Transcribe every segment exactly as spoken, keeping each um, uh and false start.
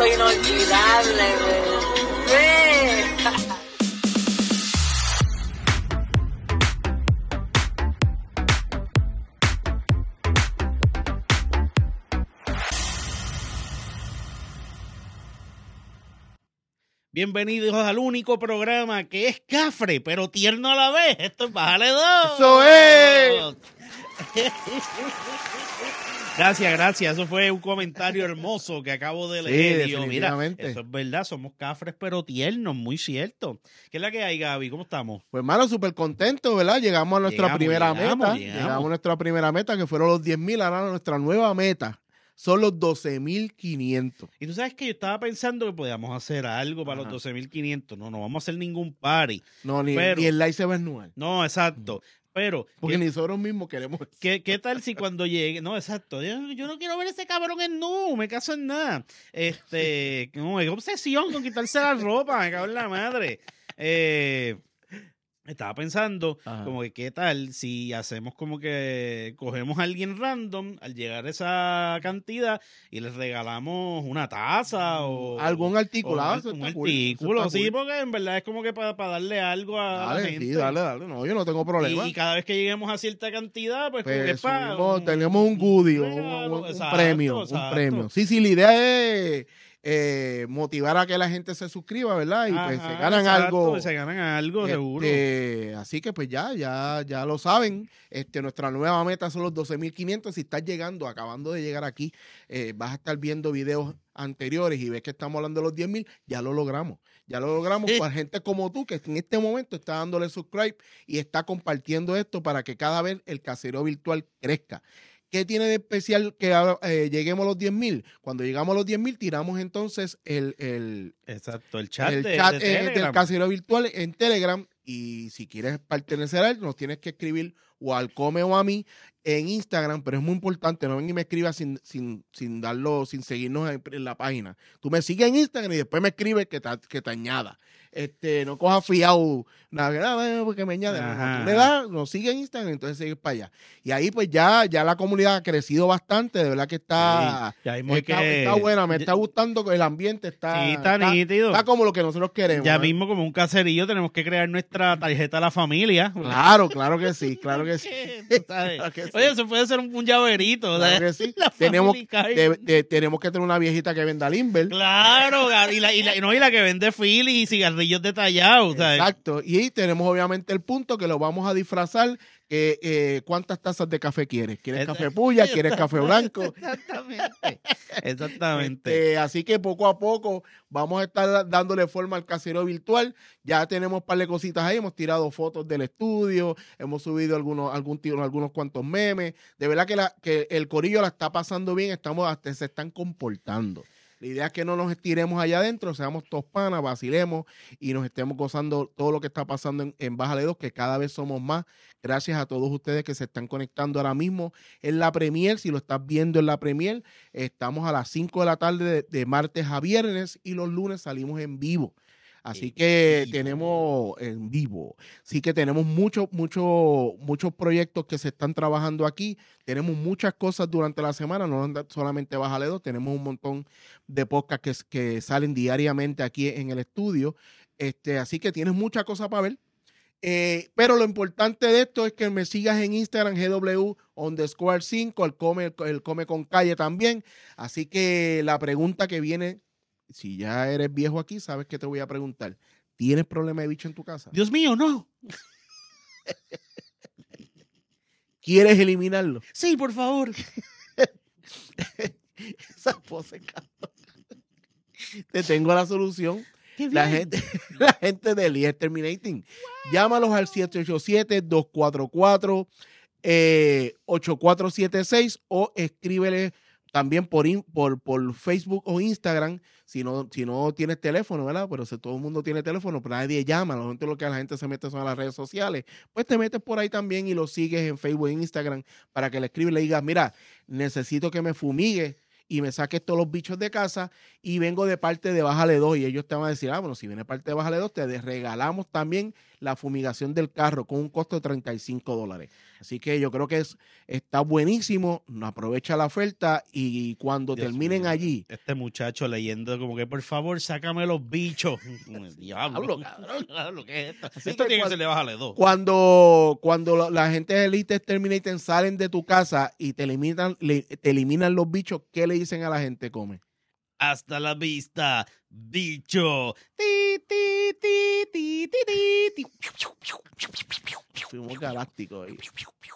inolvidable, bebé. Bienvenidos al único programa que es cafre, pero tierno a la vez. Esto es Bájale dos. ¡Eso es! Gracias, gracias. Eso fue un comentario hermoso que acabo de leer. Sí, Y yo, mira, definitivamente. eso es verdad, somos cafres, pero tiernos, muy cierto. ¿Qué es la que hay, Gaby? ¿Cómo estamos? Pues, hermano, súper contento, ¿verdad? Llegamos a nuestra Llegamos, primera llegamos, meta. llegamos. Llegamos a nuestra primera meta, que fueron los diez mil. Ahora nuestra nueva meta son los doce mil quinientos. Y tú sabes que yo estaba pensando que podíamos hacer algo para Ajá. los doce mil quinientos. No, no vamos a hacer ningún party. No, ni, Pero- ni el live se va a anual. No, exacto. Pero, Porque ¿qué, ni nosotros mismos queremos. qué, qué tal si cuando llegue? No, exacto. Yo, yo no quiero ver ese cabrón en nu, me caso en nada. Este, no, es obsesión con quitarse la ropa, me cago en la madre. Eh, estaba pensando, Ajá. como que qué tal si hacemos como que cogemos a alguien random al llegar a esa cantidad y les regalamos una taza o Algún artículo. o Ah, un, eso un está cool, eso artículo, está sí, cool. porque en verdad es como que para, para darle algo a la Dale, gente. sí, dale, dale. No, yo no tengo problema. Y, y cada vez que lleguemos a cierta cantidad, pues, como que Pues es para subimos- un- tenemos un goodie, un, regalo. un- un Exacto, premio, exacto. un premio. Sí, sí, la idea es eh, motivar a que la gente se suscriba, ¿verdad? Y pues Ajá, se ganan exacto, algo. se ganan algo, Este, seguro. Así que pues ya, ya, ya lo saben. Este, nuestra nueva meta son los doce mil quinientos. Si estás llegando, acabando de llegar aquí, eh, vas a estar viendo videos anteriores y ves que estamos hablando de los diez mil, ya lo logramos. Ya lo logramos Sí. para gente como tú, que en este momento está dándole subscribe y está compartiendo esto para que cada vez el casereo virtual crezca. ¿Qué tiene de especial que eh, lleguemos a los diez mil? Cuando llegamos a los diez mil, tiramos entonces el, el, Exacto, el chat, el de, chat de eh, del Telegram. casereo virtual en Telegram. Y si quieres pertenecer a él, nos tienes que escribir o al Come o a mí en Instagram, pero es muy importante, no ven y me escribas sin, sin, sin darlo, sin seguirnos en, en la página. Tú me sigues en Instagram y después me escribes que te, que te añada. Este, no cojas fiado, nada, nada, porque me añade. No, Ajá. tú le das, nos sigue en Instagram, entonces sigues para allá. Y ahí pues ya, ya la comunidad ha crecido bastante, de verdad que está, Sí, ya vimos está, que- está buena, me está gustando, el ambiente está, Sí, está nítido. está como lo que nosotros queremos. Ya ¿eh? mismo, como un caserillo, tenemos que crear nuestra tarjeta a la familia. Claro, claro que sí, claro que sí. Tú sabes. Claro que sí. Oye, eso puede ser un, un llaverito. Claro ¿sabes? que sí. La Tenemos, Family Card. de- de- tenemos que tener una viejita que venda Limber. Claro, y la, y, la, y no, y la que vende Philly y cigarrillos detallados. ¿sabes? Exacto. Y tenemos obviamente el punto que lo vamos a disfrazar. Que, eh, ¿cuántas tazas de café quieres? ¿Quieres Esa- café puya? ¿Quieres café blanco? Exactamente. Exactamente. Este, así que poco a poco vamos a estar dándole forma al casero virtual. Ya tenemos un par de cositas ahí. Hemos tirado fotos del estudio. Hemos subido algunos, algún, tiro- algunos cuantos memes. De verdad que, la, que el corillo la está pasando bien. Estamos hasta se están comportando. La idea es que no nos estiremos allá adentro, seamos todos panas, vacilemos y nos estemos gozando todo lo que está pasando en, en Bájale dos, que cada vez somos más. Gracias a todos ustedes que se están conectando ahora mismo en la Premier. Si lo estás viendo en la Premier, estamos a las cinco de la tarde de, de martes a viernes y los lunes salimos en vivo. Así En que vivo. tenemos en vivo. Así que tenemos muchos, muchos, muchos proyectos que se están trabajando aquí. Tenemos muchas cosas durante la semana, no anda- solamente Bájale dos. Tenemos un montón de podcasts que, que salen diariamente aquí en el estudio. Este, así que tienes muchas cosas para ver. Eh, pero lo importante de esto es que me sigas en Instagram, G W underscore cinco, el come, el come con calle también. Así que la pregunta que viene, si ya eres viejo aquí, sabes que te voy a preguntar. ¿Tienes problema de bicho en tu casa? Dios mío, no. ¿Quieres eliminarlo? Sí, por favor. Esa pose, cabrón. Te tengo la solución. Qué La bien. gente, la gente de Elías Terminating. Llámalos al siete ocho siete, dos cuatro cuatro, ocho cuatro siete seis o escríbele también por, in- por, por Facebook o Instagram. Si no, si no tienes teléfono, ¿verdad? Pero si todo el mundo tiene teléfono, pero nadie llama. La gente, lo que la gente se mete son a las redes sociales. Pues te metes por ahí también y lo sigues en Facebook e Instagram para que le escribas y le digas, mira, necesito que me fumigue y me saques todos los bichos de casa y vengo de parte de Bájale dos. Y ellos te van a decir, ah, bueno, si viene parte de Bájale dos, te regalamos también la fumigación del carro con un costo de treinta y cinco dólares. Así que yo creo que es, está buenísimo, aprovecha la oferta y cuando Dios terminen mío, allí. Este muchacho leyendo como que, por favor, sácame los bichos. Diablo, cabrón. Diablo, ¿qué es esto? Así Esto que tiene que cuando- ser de bájale dos. Cuando, cuando la, la gente de Elite Terminator salen de tu casa y te eliminan, le- te eliminan los bichos, ¿qué le dicen a la gente, Come? Hasta la vista, bicho. Ti, ti, ti, ti, ti, ti, ti. Fuimos galácticos ahí.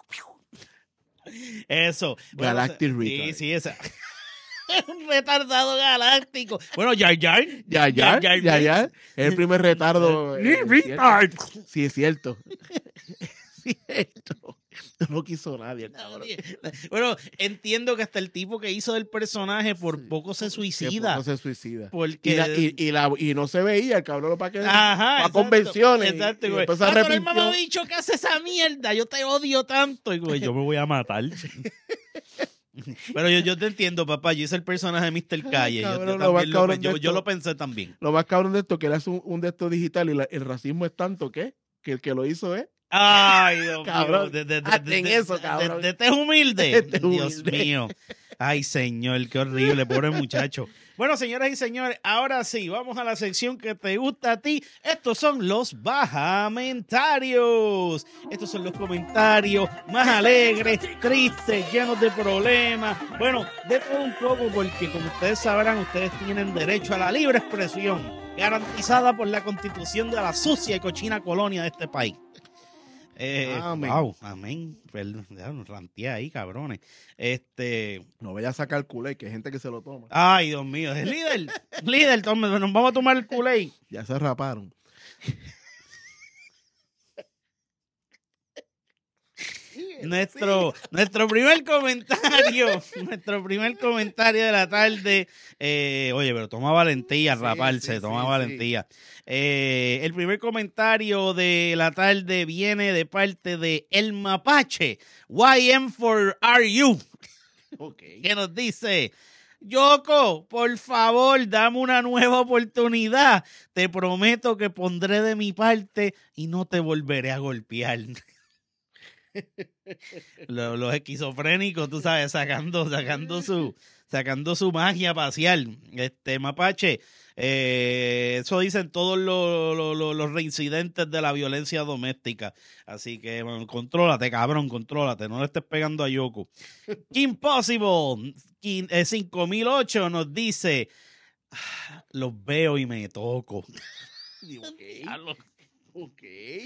Eso. Bueno, Galactic sí, Retard. sí, esa. Un retardado galáctico. Bueno, Jar Jar. Ya, ya, Jar Jar ya, ya. Binks. Es el primer retardo. Ni eh, retard. cierto. Sí, es cierto. Sí, es cierto. No lo quiso nadie, el cabrón. Bueno, entiendo que hasta el tipo que hizo el personaje por Sí. poco se Que suicida. poco se suicida. Porque. Y, la- y, y, la- y no se veía el cabrón para que Ajá, para exacto, convenciones. Exacto, y, y güey. después se Ah, pero el arrepintió. mamabicho que hace esa mierda, yo te odio tanto. Y güey, yo me voy a matar. Pero yo, yo te entiendo, papá. Yo hice el personaje de mister Calle. Yo, cabrón, yo lo más también lo, cabrón pe- de yo, yo esto- lo pensé también. Lo más cabrón de esto que él hace un, un de estos digital y la- el racismo es tanto que que el que lo hizo es Ay, Dios Cabrón, mío. De, de, de, hazte en de- eso, de- cabrón. de- de este humilde. Este es Dios humilde. mío. Ay, señor, qué horrible, pobre muchacho. Bueno, señoras y señores, ahora sí, vamos a la sección que te gusta a ti. Estos son los bajamentarios. Estos son los comentarios más alegres, tristes, llenos de problemas. Bueno, de todo un poco, porque como ustedes sabrán, ustedes tienen derecho a la libre expresión, garantizada por la Constitución de la sucia y cochina colonia de este país. Eh, Amén. Wow, amén. Perdón, ya nos ranteé ahí, cabrones. Este, no vaya a sacar culé, que hay gente que se lo toma. ay, Dios mío, es líder, líder, tome, nos vamos a tomar el culé. Ya se raparon. Nuestro, nuestro primer comentario, nuestro primer comentario de la tarde. eh, oye, pero toma valentía, Sí, raparse, sí, toma sí, valentía. Eh, el primer comentario de la tarde viene de parte de El Mapache. Y M for Are You? Ok. Que nos dice: Yoko, por favor, dame una nueva oportunidad. Te prometo que pondré de mi parte y no te volveré a golpear. Los, los esquizofrénicos, tú sabes, sacando, sacando su, sacando su magia facial. Este Mapache, eh, eso dicen todos los, los, los- los reincidentes de la violencia doméstica. Así que bueno, contrólate, cabrón, contrólate, no le estés pegando a Yoko. Kim Possible Kim- eh, cinco mil ocho nos dice: "Ah, los veo y me toco". Ok. Diablo. Ok.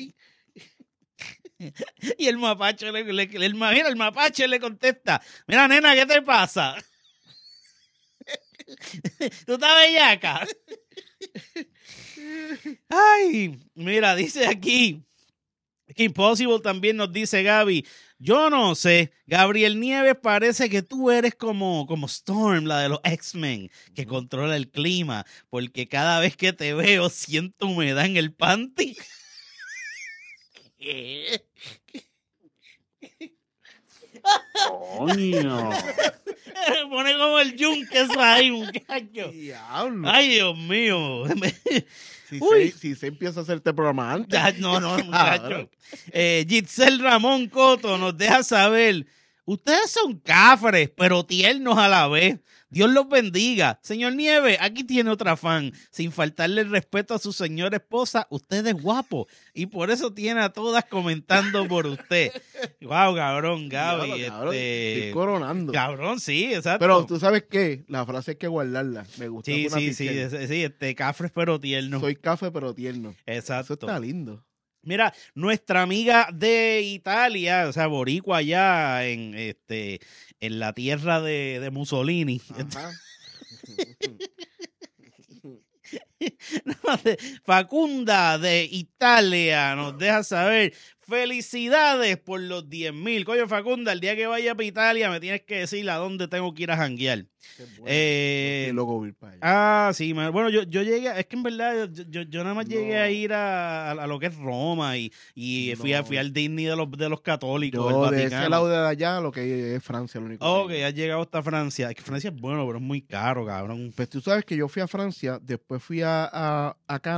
Y el mapache le, le, le- mira, el mapache le contesta: mira, nena, ¿qué te pasa? ¿Tú estás bellaca? Ay, mira, dice aquí que Impossible también nos dice Gaby: yo no sé, Gabriel Nieves, parece que tú eres como, como Storm, la de los X-Men, que controla el clima, porque cada vez que te veo siento humedad en el panty. ¿Qué? Coño. Me pone como el yunque eso ahí, muchacho. Diablo. Ay, Dios mío. Si Uy. se, si se empieza a hacer este programa antes. Ya, no, no, muchacho. Cabrón. Eh, Giselle Ramón Coto nos deja saber: ustedes son cafres, pero tiernos a la vez. Dios los bendiga. Señor Nieves, aquí tiene otra fan. Sin faltarle el respeto a su señora esposa, usted es guapo. Y por eso tiene a todas comentando por usted. Wow, cabrón, Gaby. Diablo, cabrón, este, estoy coronando. cabrón, sí, exacto. Pero tú sabes qué, la frase hay que guardarla. Me gusta. Sí, una sí, sí, pichel. es- sí, este, cafres pero tierno. Soy café pero tierno. Exacto. Eso está lindo. Mira, nuestra amiga de Italia, o sea, boricua allá en este en la tierra de, de Mussolini, Ajá. Facunda de Italia, nos deja saber: felicidades por los diez mil. Coño, Facunda, el día que vaya para Italia me tienes que decir a dónde tengo que ir a janguear. Qué bueno. Eh, Y luego voy para allá. Ah, sí, man. Bueno, yo, yo llegué, es que en verdad yo, yo, yo nada más llegué No. a ir a, a, a lo que es Roma y, y fui, a, No. fui al Disney de los, de los católicos, Yo el de ese Vaticano. lado de allá, lo que es Francia, lo único. Ok, que hay. has llegado hasta Francia. Es que Francia es bueno, pero es muy caro, cabrón. Pues tú sabes que yo fui a Francia, después fui a, a, a Canadá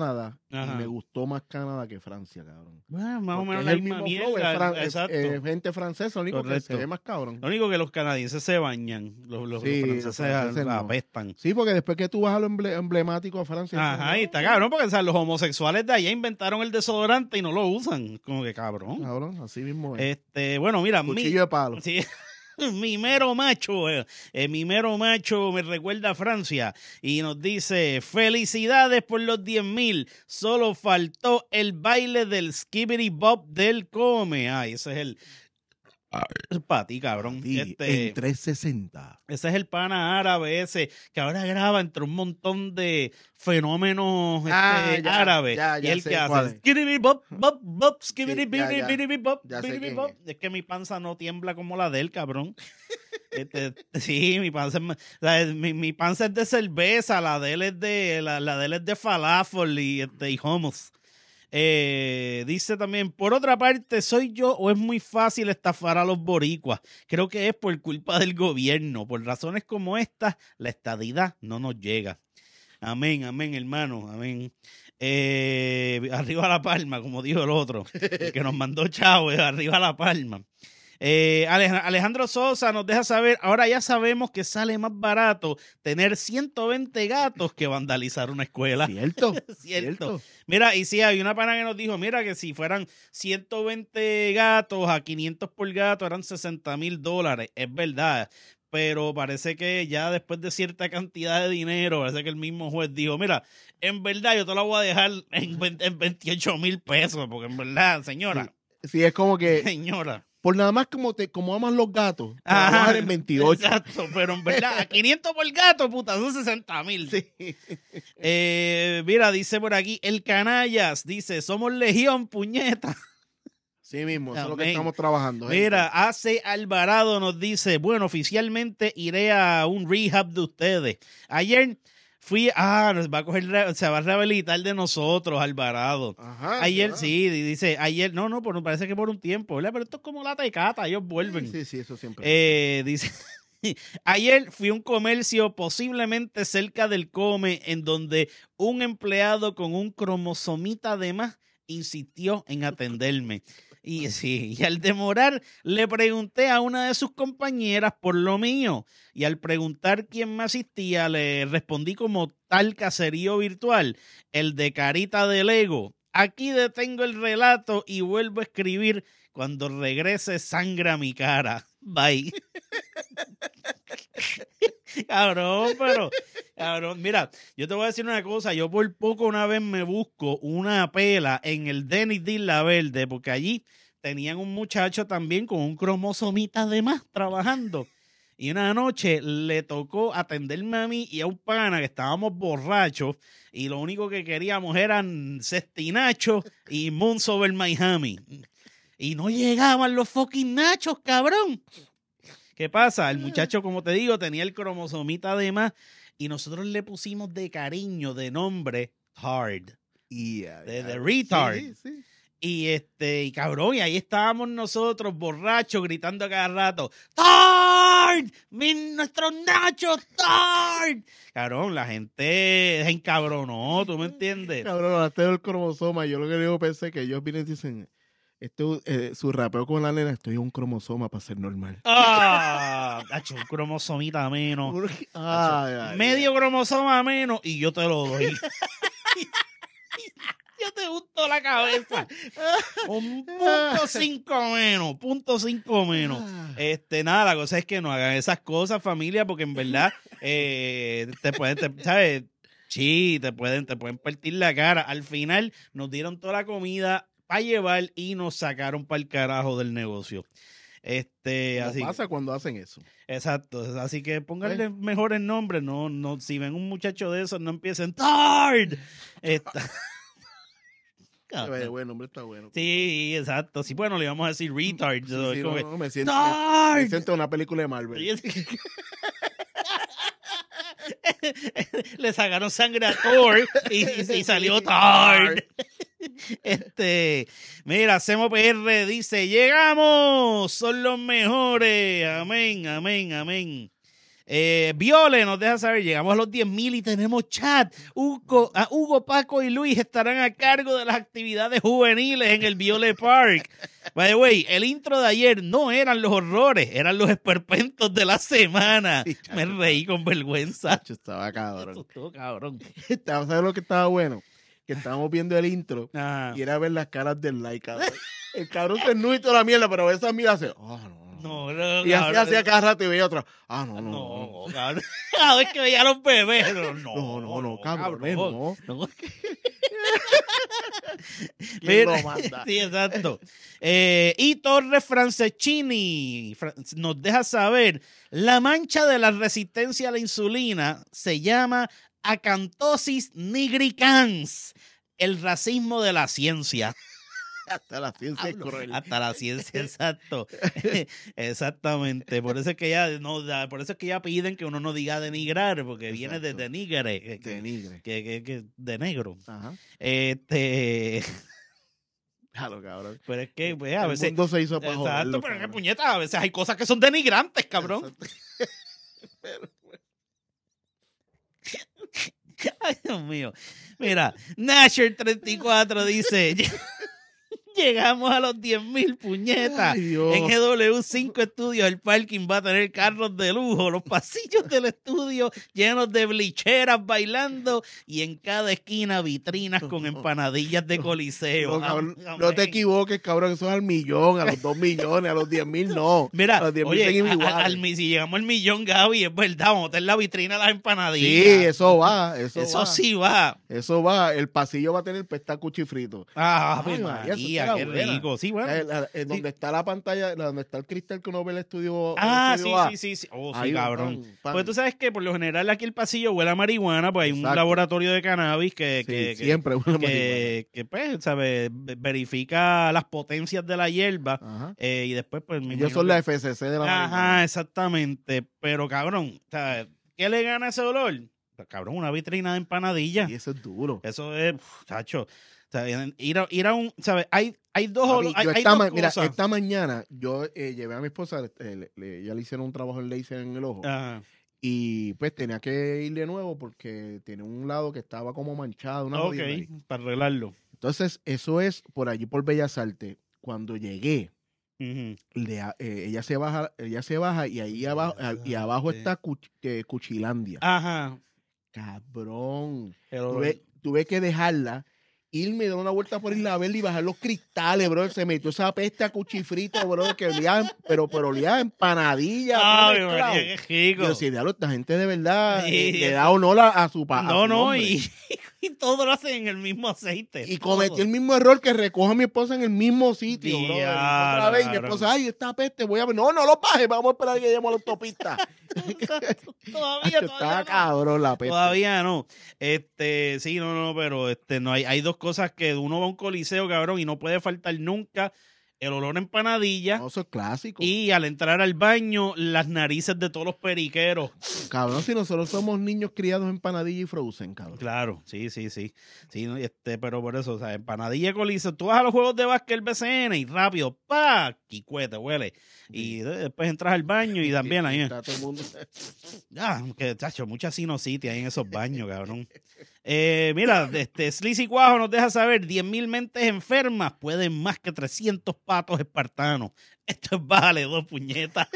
Ajá. y me gustó más Canadá que Francia, cabrón. Bueno, más o Porque menos es la el misma mismo flow, mierda. es, fran- es- Exacto. es gente francesa, lo único que Correcto. se ve más cabrón. Lo único que los canadienses se bañan. Los, los, Sí, los los franceses, franceses no. apestan. Sí, porque después que tú vas a lo emble- emblemático a Francia. Ajá, es y está cabrón porque o sea, los homosexuales de allá inventaron el desodorante y no lo usan. Como que cabrón. como, cabrón, así mismo es. Este, bueno, mira, mi, Cuchillo de palo. sí, mi mero macho, eh, eh, mi mero macho me recuerda a Francia y nos dice, felicidades por los diez mil, solo faltó el baile del Skibbity Bob del Come. Ay, ese es el... Es para ti, cabrón. Sí, Este, en trescientos sesenta. ese es el pana árabe ese que ahora graba entre un montón de fenómenos este, Ah, ya, árabes. ya, y ya el sé que cuál hace es. skibidi bop, bop, bop, skibidi Sí, ya, bidi ya. bidi bop, Ya sé bidi quién bop. Es que mi panza no tiembla como la de él, cabrón. Este, sí, mi panza, es, ma- o sea, mi, mi panza es de cerveza, la de él es de, la, la de él es de falafel y, este, y hummus. Eh, dice también, por otra parte, ¿soy yo o es muy fácil estafar a los boricuas? Creo que es por culpa del gobierno. Por razones como estas, la estadidad no nos llega. Amén, amén, hermano, amén. Eh, arriba la palma, como dijo el otro, el que nos mandó chavo, eh, arriba la palma. Eh, Alej- Alejandro Sosa nos deja saber, ahora ya sabemos que sale más barato tener ciento veinte gatos que vandalizar una escuela. ¿Cierto? Cierto. ¿Cierto? Mira, y sí, hay una pana que nos dijo, mira, que si fueran ciento veinte gatos a quinientos por gato eran sesenta mil dólares. Es verdad, pero parece que ya después de cierta cantidad de dinero, parece que el mismo juez dijo, mira, en verdad yo te la voy a dejar en, veinte en veintiocho mil pesos, porque en verdad, señora, Sí, sí, es como que señora. por nada más como te como aman los gatos, te Ajá, vamos a dejar en veintiocho. Exacto, pero en verdad, a quinientos por gato, puta, son sesenta mil. Sí. Eh, mira, dice por aquí, el canallas, dice, somos legión, puñeta. Sí mismo, eso es lo que Amén. estamos trabajando. gente. Mira, Ace Alvarado nos dice, bueno, oficialmente iré a un rehab de ustedes. Ayer fui, ah, nos va a coger, re- se va a rehabilitar de nosotros, Alvarado. Ajá. Ayer, ya. sí, dice, ayer, no, no, por, parece que por un tiempo, ¿verdad? Pero esto es como la tecata, ellos vuelven. Sí, sí, eso siempre. Eh, dice, ayer fui a un comercio posiblemente cerca del Come en donde un empleado con un cromosomita de más insistió en atenderme. Y sí, y al demorar le pregunté a una de sus compañeras por lo mío y al preguntar quién me asistía le respondí como tal caserío virtual, el de carita de Lego. Aquí detengo el relato y vuelvo a escribir cuando regrese sangra mi cara. Bye. Cabrón, pero, cabrón, mira, yo te voy a decir una cosa, yo por poco una vez me busco una pela en el Dennis de Isla Verde, porque allí tenían un muchacho también con un cromosomita de más trabajando. Y una noche le tocó atenderme a mí y a un pana que estábamos borrachos y lo único que queríamos eran cestinachos y Moons over Miami. Y no llegaban los fucking nachos, cabrón. ¿Qué pasa? El muchacho, como te digo, tenía el cromosomita de más y nosotros le pusimos de cariño, de nombre, Hard. Y, ah, De- ya. de retard. Sí, sí. Y este, y cabrón, y ahí estábamos nosotros, borrachos, gritando a cada rato, ¡Tard! ¡Mi, nuestros nachos, Tard! Cabrón, la gente se encabronó, ¿tú me entiendes? Cabrón, hablaste del cromosoma. Yo lo que digo pensé que ellos vienen y dicen, esto, eh, su rapeo con la nena, estoy un cromosoma para ser normal. ¡Ah! Hacho, un cromosomita menos. Ay, ay, Medio cromosoma menos y yo te lo doy. Yo te gusto la cabeza. Un punto cinco menos, punto cinco menos. Este, nada, la cosa es que no hagan esas cosas, familia, porque en verdad eh, te pueden, te- ¿sabes? Sí, te pueden, te pueden partir la cara. Al final nos dieron toda la comida para llevar y nos sacaron para el carajo del negocio. Este, ¿Qué así. pasa cuando hacen eso? Exacto, así que pónganle Eh. mejores nombres, no, no, si ven un muchacho de esos, no empiecen Tard. Esta- El buen nombre está bueno. Sí, exacto. Sí, bueno, le vamos a decir retard. Sí, so, sí, es como no, que, no, me siento, me, ¡Tard! me siento en una película de Marvel. Le sacaron sangre a Thor y, y- y salió Tard. Este, mira, Semo P R dice, llegamos, son los mejores. Amén, amén, amén. Eh, Viole nos deja saber, llegamos a los diez mil y tenemos chat. Hugo, a Hugo, Paco y Luis estarán a cargo de las actividades juveniles en el Viole Park. By the way, el intro de ayer no eran los horrores, eran los esperpentos de la semana. Sí, chacho, Me reí con vergüenza. Chacho, estaba cabrón. Eso estuvo cabrón. Estaba- ¿Sabes lo que estaba bueno? Que estábamos viendo el intro Ah, y era ver las caras del like, cabrón. El cabrón se y toda la mierda, pero esa mira hace, oh, no, no. no, no, Y así cabrón. hacía cada rato y veía otra, ah, no, no, no. No, cabrón. Cada vez que veía a los bebés, no, no, No, no, no, cabrón, no. no. ¿Quién Mira, lo manda? sí, exacto. Eh, y Torres Franceschini Fra- nos deja saber, la mancha de la resistencia a la insulina se llama acantosis nigricans, el racismo de la ciencia. Hasta la ciencia es Hablo, cruel. hasta la ciencia, exacto. Exactamente. Por eso es que ya no, da- por eso es que ya piden que uno no diga denigrar, porque viene de Exacto. denigre, que, De que, nigre. que- que- que- de negro. Ajá. Este, Claro, cabrón. pero es que pues, a El veces, mundo se hizo para exacto, joderlo, pero es que cabrón. puñeta, a veces hay cosas que son denigrantes, cabrón. Exacto. Ay, Dios mío. Mira, Nasher treinta y cuatro dice, llegamos a los diez mil puñetas. Ay, Dios. En G W cinco Estudios el parking va a tener carros de lujo, los pasillos del estudio llenos de blicheras bailando y en cada esquina vitrinas con empanadillas de coliseo. No, cabrón, Amén. no te equivoques, cabrón. Eso es al millón, a los dos millones, a los diez mil, no. Mira, a los diez mil oye, seguimos a- a- iguales. al mi- si llegamos al millón, Gaby, es verdad, vamos a tener la vitrina de las Sí, empanadillas. eso va, eso, Eso va. sí va. Eso va. El pasillo va a tener pesta cuchifrito. Ah, Ay, Ave María, eso María, está qué buena. rico. Sí, bueno. Eh, la- eh, donde está la pantalla, la- donde está el cristal que uno ve el estudio. el Ah, sí, estudio A. sí, sí, sí. Oh, sí, Ahí va, cabrón. pan, pan. Pues tú sabes que por lo general aquí el pasillo huele a marihuana, pues hay un Exacto. laboratorio de cannabis que, Sí, que, que- siempre una marihuana. que, que, pues, ¿sabes? Verifica las potencias de la hierba Ajá. eh, y después, pues, me Ellos imagino son que- la F C C de la Ajá, marihuana. exactamente. Pero, cabrón, ¿sabes? ¿Qué le gana ese olor? Pues, cabrón, una vitrina de empanadilla. Y eso es duro. Eso es, uf, chacho. O sea, ir, a, ir a un, ¿sabes? Hay, hay dos, Papi, olo- hay, yo hay esta dos ma- mira, cosas. esta mañana yo eh, llevé a mi esposa, eh, le, le- ella le hicieron un trabajo en laser en el ojo Ajá. y pues tenía que ir de nuevo porque tenía un lado que estaba como manchado, una Ok, jodida ahí. para arreglarlo. Entonces, eso es por allí por Bellas Artes. Cuando llegué, Ujú. le a- eh, ella se baja, ella se baja y ahí abajo, y abajo está Cuch- eh, Cuchilandia. Ajá. Cabrón. El olor. Tuve, tuve que dejarla, irme, dar una vuelta por Isla Verde y bajar los cristales, bro. Se metió esa peste a cuchifrito, bro, que olía, pero, pero olía a empanadilla. todo Ay, mezclado. María, qué rico. Yo decía, diablo, esta gente de verdad Sí, eh, le eso- da honor a, a su pa- a No, su no, nombre. y, y todo lo hacen en el mismo aceite. Y todo. cometí el mismo error que recojo a mi esposa en el mismo sitio, bro. Diablo, Otra vez, y mi cabrón. esposa, ay, esta peste, voy a ver. No, no lo bajes, vamos a esperar a que lleguemos a la autopista. todavía, Está todavía no. cabrón la peste. Todavía no. Este, sí, no, no, pero este, no hay, hay dos cosas que uno va a un coliseo, cabrón, y no puede faltar nunca el olor a empanadilla No, eso es clásico. y al entrar al baño, las narices de todos los periqueros. Cabrón, si nosotros somos niños criados en Panadilla y Frozen, cabrón. Claro, sí, sí, sí. Sí, no, este, pero por eso, o sea, empanadilla coliseo. Tú vas a los juegos de básquet B C N y rápido, pa, quicuete, huele. Y después entras al baño y también ahí. Está todo el mundo. Ah, que chacho, mucha sinusitis ahí en esos baños, cabrón. Eh, mira, este Sleazy Cuajo nos deja saber, diez mil mentes enfermas pueden más que trescientos patos espartanos. Esto es vale, dos puñetas.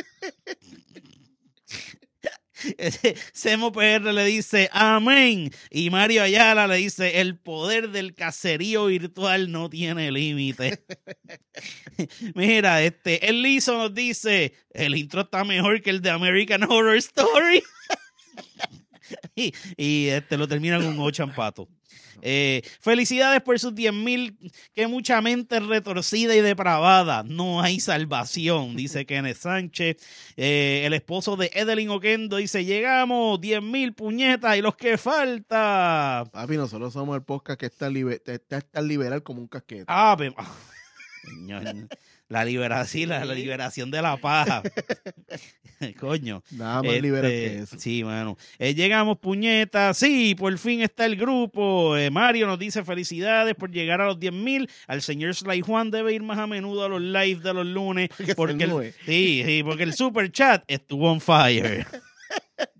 Ese Semo P R le dice amén y Mario Ayala le dice el poder del caserío virtual no tiene límite. Mira, este el Lizo nos dice el intro está mejor que el de American Horror Story. y, y este lo termina con un ocho empato. Eh, felicidades por sus diez mil, que mucha mente retorcida y depravada, no hay salvación, dice Kenneth Sánchez. Eh, el esposo de Edelyn Oquendo dice, llegamos, diez mil puñetas y los que falta. Papi, nosotros somos el podcast que está, liber- está tan liberal como un casquete. Ah, pe- ah, coño, la liberación, la, la liberación de la paja. Coño. Nada más Este, liberal que eso. Sí, mano. Eh, llegamos, puñetas. Sí, por fin está el grupo. Eh, Mario nos dice felicidades por llegar a los diez mil. Al señor Sly Juan debe ir más a menudo a los live de los lunes. Que se Porque el, nube. sí, sí, porque el super chat estuvo on fire.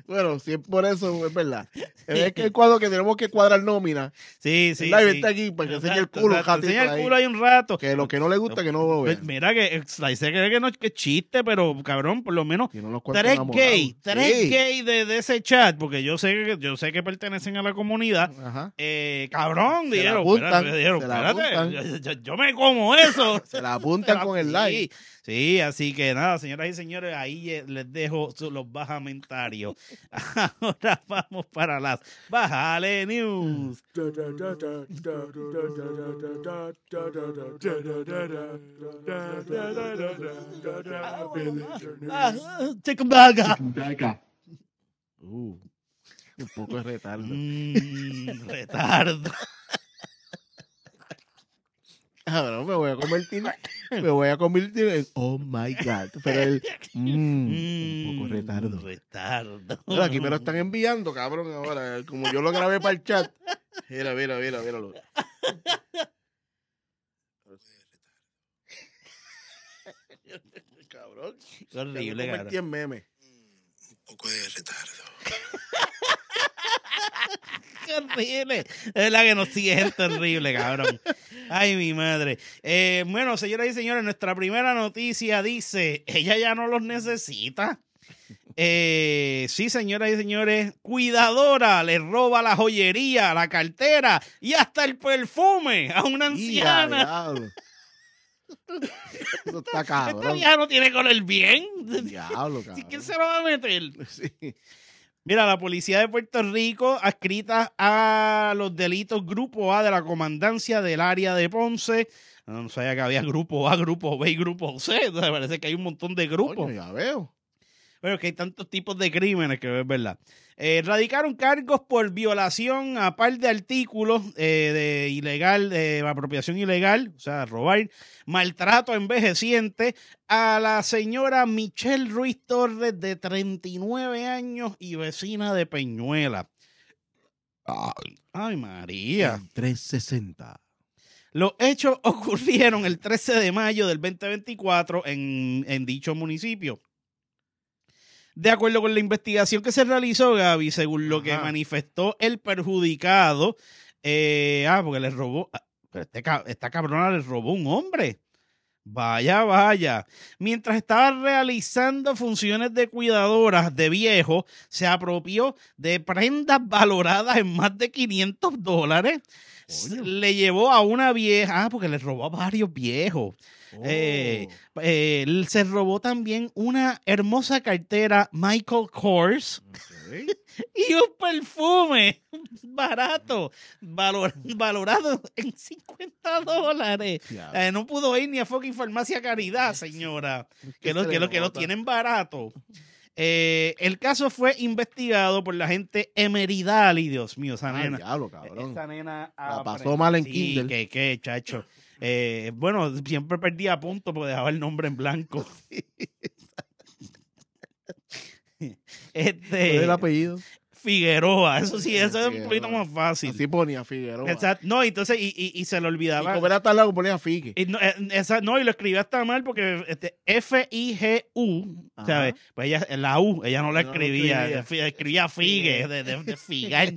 Bueno, si es por eso, es verdad. Es que es cuando que tenemos que cuadrar nómina. Sí, sí, ¿verdad? Y sí. vente aquí para que enseñe el Exacto, culo un exacto. ratito Enseña el ahí. culo ahí un rato. Que lo que no le gusta, que no lo Pues vean. mira que ahí se cree que no que es chiste, pero cabrón, por lo menos Si no los cuento tres enamorados. gay, tres Sí. gay de, de ese chat, porque yo sé que yo sé que pertenecen a la comunidad. Ajá. Eh, cabrón, Se la dijeron, apuntan, espérate, dijeron, se la espérate, apuntan. yo, yo- yo me como eso. Se la apuntan con el Sí, like. Sí, así que nada, señoras y señores, ahí eh, les dejo su- los bajamentarios. Ahora vamos para las Bájale News. Ah, take a baga. Uh, un poco de retardo. Mm, retardo. Ahora me voy a convertir, me voy a convertir en oh my god. Pero el mm, un poco de retardo. Retardo. Mira, aquí me lo están enviando, cabrón, ahora. Como yo lo grabé para el chat. Mira, mira, mira, míralo. Cabrón. Qué horrible, Me convertí cabrón. en meme. Un poco de retardo. Qué horrible. Es verdad que nos sigue gente horrible, cabrón. Ay, mi madre. Eh, bueno, señoras y señores, nuestra primera noticia dice, ella ya no los necesita. Eh, sí, señoras y señores, cuidadora le roba la joyería, la cartera y hasta el perfume a una Y a anciana. diablo. Eso está Esta cabrón. vieja no tiene con el bien. Diablo, cabrón. ¿Quién se lo va a meter? Sí. Mira, la policía de Puerto Rico, adscrita a los delitos Grupo A de la Comandancia del Área de Ponce. No sabía que había Grupo A, Grupo B y Grupo C. Entonces parece que hay un montón de grupos. Coño, ya veo. Pero que hay tantos tipos de crímenes que es verdad. Eh, radicaron cargos por violación a par de artículos eh, de ilegal, de apropiación ilegal, o sea, robar, maltrato a envejeciente a la señora Michelle Ruiz Torres, de treinta y nueve años y vecina de Peñuela. Ay, ay María. trescientos sesenta. Los hechos ocurrieron el trece de mayo del veinte veinticuatro en, en dicho municipio. De acuerdo con la investigación que se realizó, Gaby, según lo que Ajá. manifestó el perjudicado, eh, ah, porque le robó, ah, pero este, ca- esta cabrona le robó un hombre. Vaya, vaya. Mientras estaba realizando funciones de cuidadoras de viejo, se apropió de prendas valoradas en más de quinientos dólares. Coño. Le llevó a una vieja, ah, porque le robó a varios viejos. Oh. Eh, eh, él se robó también una hermosa cartera Michael Kors Ok. y un perfume barato, valor- valorado en cincuenta dólares. Diablo. Eh, no pudo ir ni a fucking farmacia Caridad, señora, que lo, se que le lo, que lo nota. tienen barato. Eh, el caso fue investigado por la gente Emeridali, Dios mío, esa Ah, nena. diablo, cabrón. Esa nena La pasó aprendió. mal en Sí, Kindle. que, que, chacho. Eh, bueno, siempre perdía puntos porque dejaba el nombre en blanco. ¿Cuál este es el apellido? Figueroa, eso sí, eso es un Figueroa. poquito más fácil. Así ponía Figueroa. Exacto. No, entonces, y, y, y se le Y olvidaba. como era tan largo, ponía Figue. Y no, eh, esa- no, y lo escribía hasta mal porque este, F I G U, Ajá. ¿sabes? Pues ella, la U, ella no la No lo escribía, escribía. fi- escribía Figue, de, de, de figar.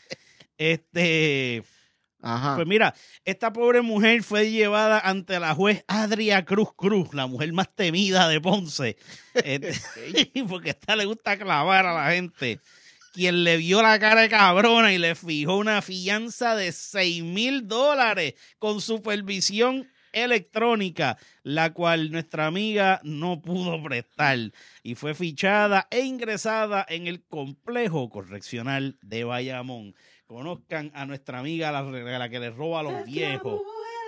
Este, Ajá. pues mira, esta pobre mujer fue llevada ante la juez Adria Cruz Cruz, la mujer más temida de Ponce, Este, porque a esta le gusta clavar a la gente, quien le vio la cara de cabrona y le fijó una fianza de seis mil dólares con supervisión electrónica, la cual nuestra amiga no pudo prestar y fue fichada e ingresada en el complejo correccional de Bayamón. Conozcan a nuestra amiga, la, la que le roba a los viejos.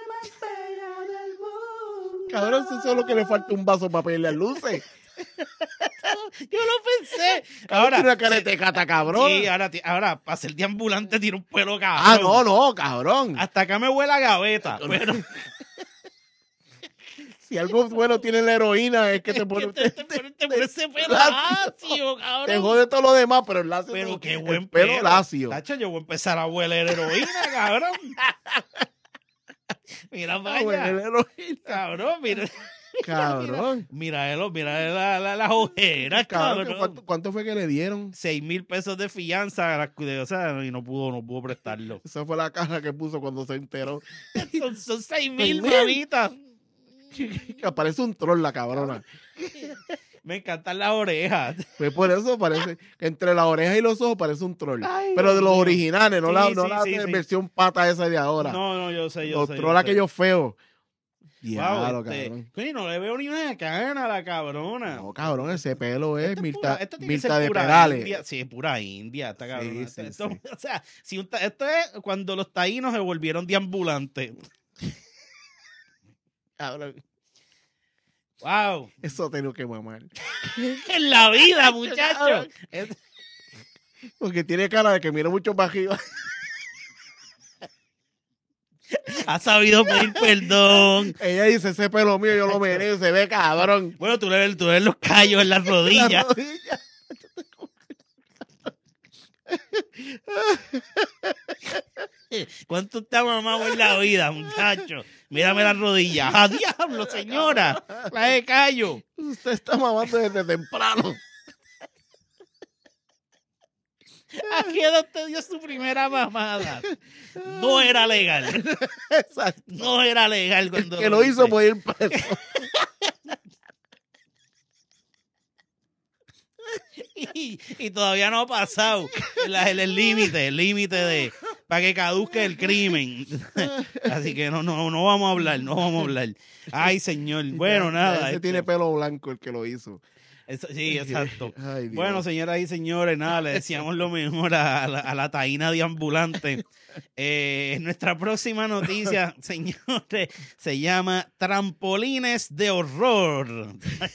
Cabrón, eso es solo que le falta un vaso para pedirle luces. Yo lo pensé. Ahora, Ahora, una cara de tecata, cabrón. sí, ahora, ti- ahora para ser de ambulante tiene un pelo cabrón. Ah, no, no, cabrón. Hasta acá me huele a gaveta. Pero Si algo bueno tiene la heroína es que te pone, te, te, te, pone- te pone ese pelo lacio. lacio, cabrón. te jode todo lo demás, pero el lacio. Pero no- qué el buen pelo pelo. lacio. Tacho, yo voy a empezar a hueler heroína, cabrón. Mira Ah, para bueno, allá. el heroína. Cabrón, mira. Cabrón. Mira, mira, mira la, la, las ojeras, Cabrón, cabrón. ¿cuánto, ¿cuánto fue que le dieron? Seis mil pesos de fianza, la- o sea, y no pudo, no pudo prestarlo. Esa fue la cara que puso cuando se enteró. Son, son seis mil, mil. mamita. Que parece un troll la cabrona. Me encantan las orejas. Pues por eso parece que entre las orejas y los ojos parece un troll. Ay, Pero de Dios los mío. originales, no Sí, la, sí, no la sí, sí. versión pata esa de ahora. No, no, yo sé, yo los sé. trolls yo aquellos feos. sé. Diablo, Wow, este, cabrón. coño, no le veo ni una cana a la cabrona. No, cabrón, ese pelo es Esto es Mirta, pura- esto tiene que Mirta ser de pura Perales. India. Sí, es pura India, esta cabrona. Sí, sí, Esto- sí. O sea, si un ta- esto es cuando los taínos se volvieron deambulantes. Cabrón, Wow. eso tengo que mamar. En la vida, muchachos. Es- Porque tiene cara de que mira mucho para arriba. Ha sabido pedir perdón. Ella dice, ese pelo mío yo lo merezco, se ve cabrón. Bueno, tú le ves, tú le ves los callos en las La rodillas. rodilla. ¿Cuánto te ha mamado en la vida, muchacho? Mírame las rodillas. ¡A diablo, señora! La de callo. Usted está mamando desde temprano. ¿A qué edad te dio su primera mamada? No era legal. Exacto. No era legal El cuando que lo hizo hice. puede ir preso. Y, y todavía no ha pasado la- el el límite, el límite de para que caduque el crimen. Así que no, no, no vamos a hablar, no vamos a hablar. Ay, señor. Bueno, Ya, nada. Ese este, tiene pelo blanco el que lo hizo. eso- sí, exacto. Ay, Dios. Bueno, señoras y señores, nada, le deseamos lo mejor a, a la, a la taína deambulante. Eh, nuestra próxima noticia, señores, se llama Trampolines de Horror.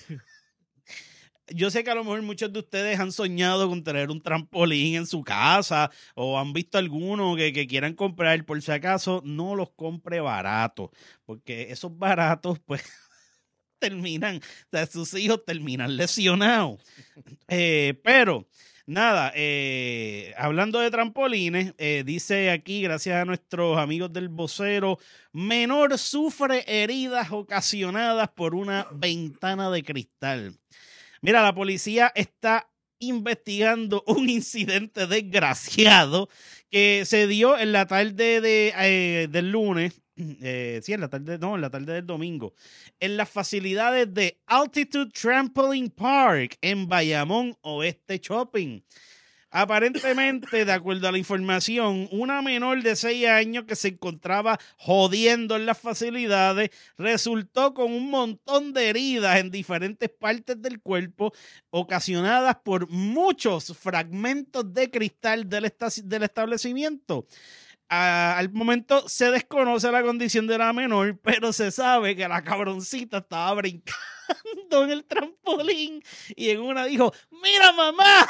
Yo sé que a lo mejor muchos de ustedes han soñado con tener un trampolín en su casa o han visto alguno que, que quieran comprar. Por si acaso, no los compre baratos, porque esos baratos, pues, terminan, o sea, sus hijos terminan lesionados. Eh, pero, nada, eh, hablando de trampolines, eh, dice aquí, gracias a nuestros amigos del vocero, menor sufre heridas ocasionadas por una ventana de cristal. Mira, la policía está investigando un incidente desgraciado que se dio en la tarde de, eh, del lunes, eh, sí, en la tarde, no, en la tarde del domingo, en las facilidades de Altitude Trampoline Park en Bayamón Oeste Shopping. Aparentemente, de acuerdo a la información, una menor de seis años que se encontraba jodiendo en las facilidades resultó con un montón de heridas en diferentes partes del cuerpo ocasionadas por muchos fragmentos de cristal del, esta- del establecimiento. A- al momento se desconoce la condición de la menor, pero se sabe que la cabroncita estaba brincando en el trampolín y en una dijo, ¡mira, mamá!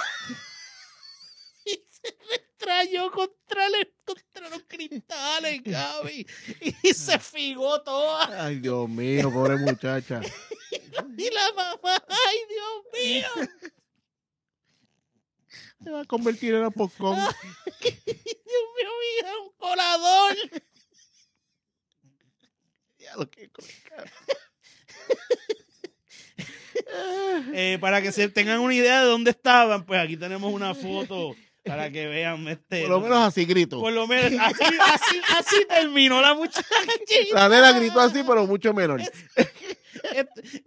Y se retrayó contra, el- contra los cristales, Gaby. Y se figó toda. Ay, Dios mío, pobre muchacha. Y la mamá, ¡ay, Dios mío! Se va a convertir en popcorn. Dios mío, mira, un colador. Ya lo que colocar. Eh, para que se tengan una idea de dónde estaban, pues aquí tenemos una foto para que vean este. Por lo menos así grito. Por lo menos así, así, así terminó la muchacha. La nena gritó así, pero mucho menor. Este-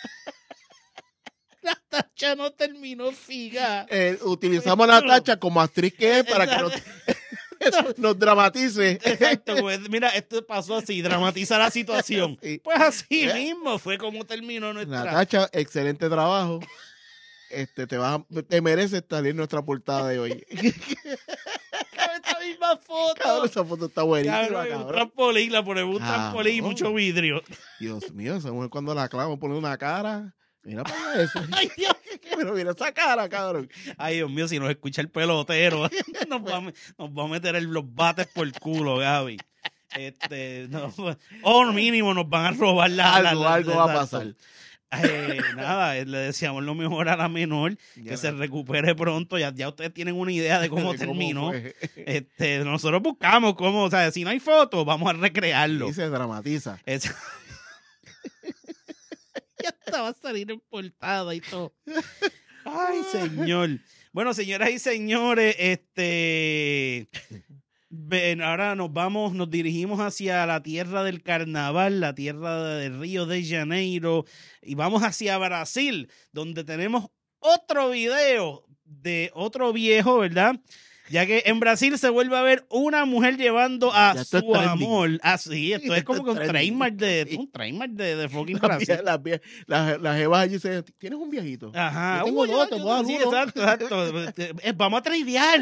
La tacha no terminó figa. Eh, utilizamos la tacha como actriz que es para que nos, nos dramatice. Exacto, pues, mira, esto pasó así, dramatiza la situación. Sí. Pues así mismo fue como terminó nuestra. Natacha, excelente trabajo. Este, te vas a- te mereces salir en nuestra portada de hoy. Esta misma foto. Cabrón, esa foto está buenísima, Cabrón, un cabrón. trampolín, la ponemos un Cabrón. trampolín y mucho vidrio. Dios mío, esa mujer cuando la clava pone una cara. Mira para eso. Ay, Dios. Pero mira esa cara, cabrón. Ay, Dios mío, si nos escucha el pelotero, nos va a, me- nos va a meter el- los bates por el culo, Gaby. Este, no, o mínimo nos van a robar la... Algo, la- la- algo va a exacto. pasar. Eh, nada, eh, le deseamos lo mejor a la menor, que Ya. se recupere pronto. Ya, ya ustedes tienen una idea de cómo De cómo terminó. fue. Este, nosotros buscamos cómo, o sea, si no hay fotos, vamos a recrearlo. Y se dramatiza. Es- Ya estaba a salir en portada y todo. Ay, señor. Bueno, señoras y señores, este... Ven, ahora nos vamos, nos dirigimos hacia la tierra del carnaval, la tierra de Río de Janeiro, y vamos hacia Brasil, donde tenemos otro video de otro viejo, ¿verdad? Ya que en Brasil se vuelve a ver una mujer llevando a Ya esto su es trending. amor. Así, esto es Esto como es que un trending. trademark de, un trademark de, de fucking Las Brasil. vie- las vie- las- las jevas allí se ¿tienes un viejito? Ajá. Yo tengo Uy, dos, te puedo dar sí, uno. exacto, exacto. Eh, Vamos a tradear.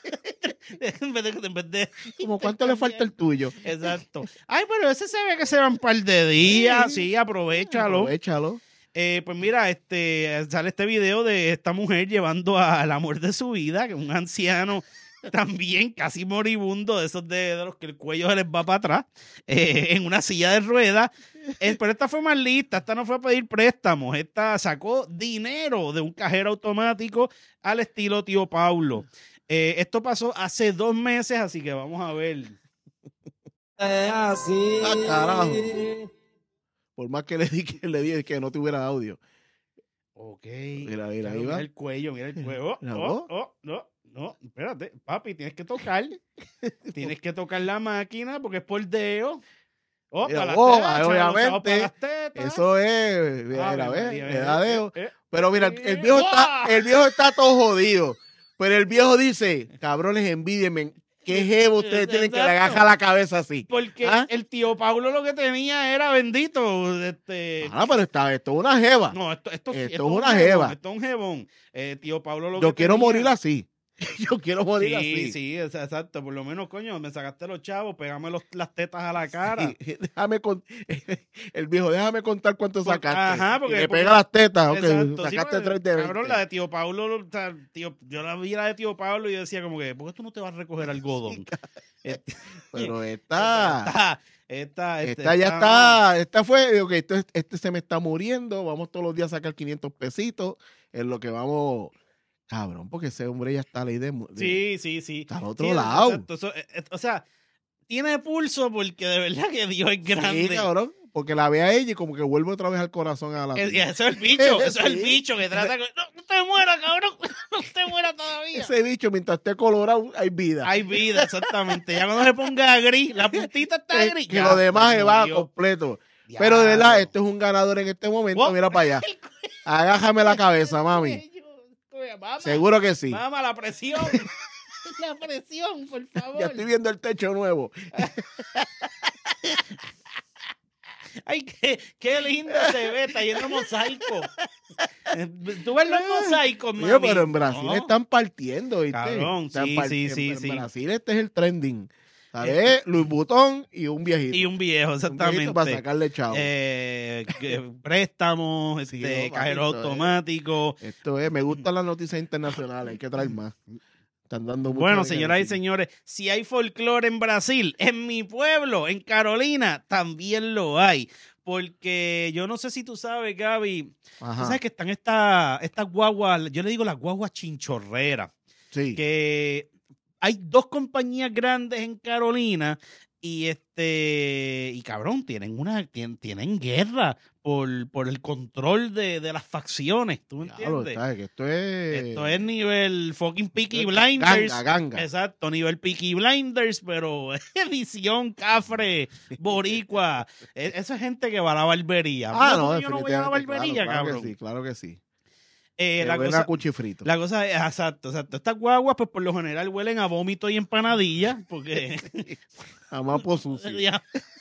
en vez de, en vez de Como cuánto le falta el tuyo. Exacto. Ay, pero ese se ve que se va un par de días, sí, aprovechalo. Aprovechalo. Eh, pues mira, este sale este video de esta mujer llevando al amor de su vida, que es un anciano también casi moribundo, de esos de, de los que el cuello se les va para atrás, eh, en una silla de ruedas. Eh, pero esta fue más lista, esta no fue a pedir préstamos, esta sacó dinero de un cajero automático al estilo tío Paulo. Eh, esto pasó hace dos meses, así que vamos a ver. Es así. Ah, carajo. Por más que le di que le di que no tuviera audio. Ok. Mira, mira, Claro, ahí mira va. el cuello, mira el cuello. Mira, Oh, vos. oh, no, no, espérate, papi, tienes que tocar. Tienes que tocar la máquina porque es por dedo. Oh, Mira, para las vos, tetas, obviamente, los chavos para las tetas. Eso es, mira, Ave mira, ve, María, le da eh, dedo. eh, eh. Pero mira, el, el viejo está, el viejo está todo jodido. Pero el viejo dice, cabrones, envídenme. ¿Qué jevo ustedes tienen que le Exacto. agaja la cabeza así? Porque ¿Ah? el tío Pablo lo que tenía era bendito. Este, Ah, pero está, esto es una jeva. no, esto, esto, esto esto es un una jebón, jeva. Esto es un jebón. Eh, tío Pablo lo Yo que quiero tenía- morir así. Yo quiero morir Sí, así. sí, es- exacto. Por lo menos, coño, me sacaste los chavos, pegame los, las tetas a la cara. Sí, déjame con, el viejo, déjame contar cuánto Por- sacaste. ajá, porque- Y le porque- pega las tetas, ok, Exacto, sí, sacaste porque, tres de veinte. cabrón, la de tío Pablo, o sea, tío, yo la vi la de tío Pablo y yo decía como que, ¿por qué tú no te vas a recoger algodón? Este- Pero esta, esta, esta, este, esta ya está, esta fue, ok, esto es- este se me está muriendo, vamos todos los días a sacar quinientos pesitos, en lo que vamos, cabrón, porque ese hombre ya está ley de, mu- de- Sí, sí, sí. está al otro Sí, lado. exacto, eso, eh, eh, o sea, tiene pulso porque de verdad que Dios es grande. Sí, cabrón, porque la ve a ella y como que vuelve otra vez al corazón a la Eh, tía. Eso es el bicho, eso es el Sí. bicho que trata con... No, no te mueras, cabrón, no te mueras todavía. Ese bicho, mientras esté colorado, hay vida. Hay vida, exactamente. Ya cuando se ponga gris, la puntita está Eh, gris. que ya, lo demás se se va murió. completo. Pero de verdad, Diablo. este es un ganador en este momento. Oh. Mira para allá. Agájame la cabeza, mami. Mamá, Seguro que sí. Mamá, la presión. La presión, por favor. Ya estoy viendo el techo nuevo. Ay, qué, qué lindo se ve, está yendo mosaico. Tú ves los mosaicos, mami. Mío, pero en Brasil No. están partiendo, ¿viste? Cabrón, Están sí, par- sí, en- sí, en sí. Brasil este es el trending. ¿Sabes? Luis Butón y un viejito. Y un viejo, Un viejito exactamente. para sacarle chavo. Eh, que- préstamos, Sí, este, no, cajero papito, eh. automático. Esto es, me gustan las noticias internacionales, hay que traer más. Están dando mucho Bueno, de señoras y decir. señores, si hay folclore en Brasil, en mi pueblo, en Carolina, también lo hay. Porque yo no sé si tú sabes, Gaby, Ajá. tú sabes que están estas estas guaguas, yo le digo las guaguas chinchorreras, Sí. que hay dos compañías grandes en Carolina y este y cabrón, tienen una tienen, tienen guerra por, por el control de, de las facciones, ¿tú me Diablo, entiendes? ¿sabes? Que esto es... Esto es nivel fucking Peaky esto es Blinders. Ganga, ganga. Exacto, nivel Peaky Blinders, pero edición cafre, boricua. E- Esa es gente que va a la barbería. Ah, ¿Tú no, que yo no voy a la definitivamente, barbería, claro, claro cabrón. que sí, claro que sí. Eh, Que la, huele cosa, a cuchifrito. la cosa es, exacto, exacto. Estas guaguas, pues por lo general huelen a vómito y empanadilla, porque... Jamás por sucio. Ya.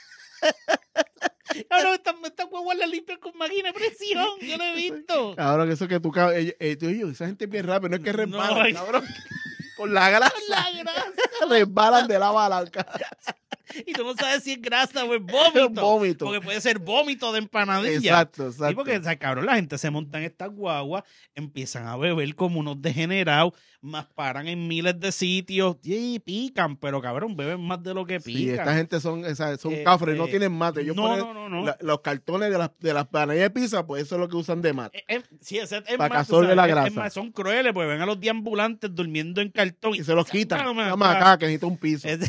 Cabrón, estas, estas guaguas las limpian con máquina de presión, yo lo he visto. Cabrón, eso que tú, cab- eh, eh, tú, oye, esa gente es bien rápida, no es que resbalan, ay. cabrón. Con la grasa, La grasa. resbalan de la balanca. Y tú no sabes si es grasa o es vómito. Vómito. Porque puede ser vómito de empanadilla. Exacto, exacto. Sí, porque, o sea, cabrón, la gente se monta en estas guaguas, empiezan a beber como unos degenerados, más paran en miles de sitios y pican, pero cabrón, beben más de lo que pican. Sí, esta gente son, esa- son Eh, cafres, no eh, tienen mate. Ellos no, ponen no, no, no. la- los cartones de las, de las panillas de pizza, pues eso es lo que usan de mate. Eh, eh, sí, es, es Para más, que tú absorbe sabes, la es- grasa. es más, son crueles, porque ven a los deambulantes durmiendo en cartón Y se los quitan. Sácame Vamos acá. acá, que necesita un piso. Es-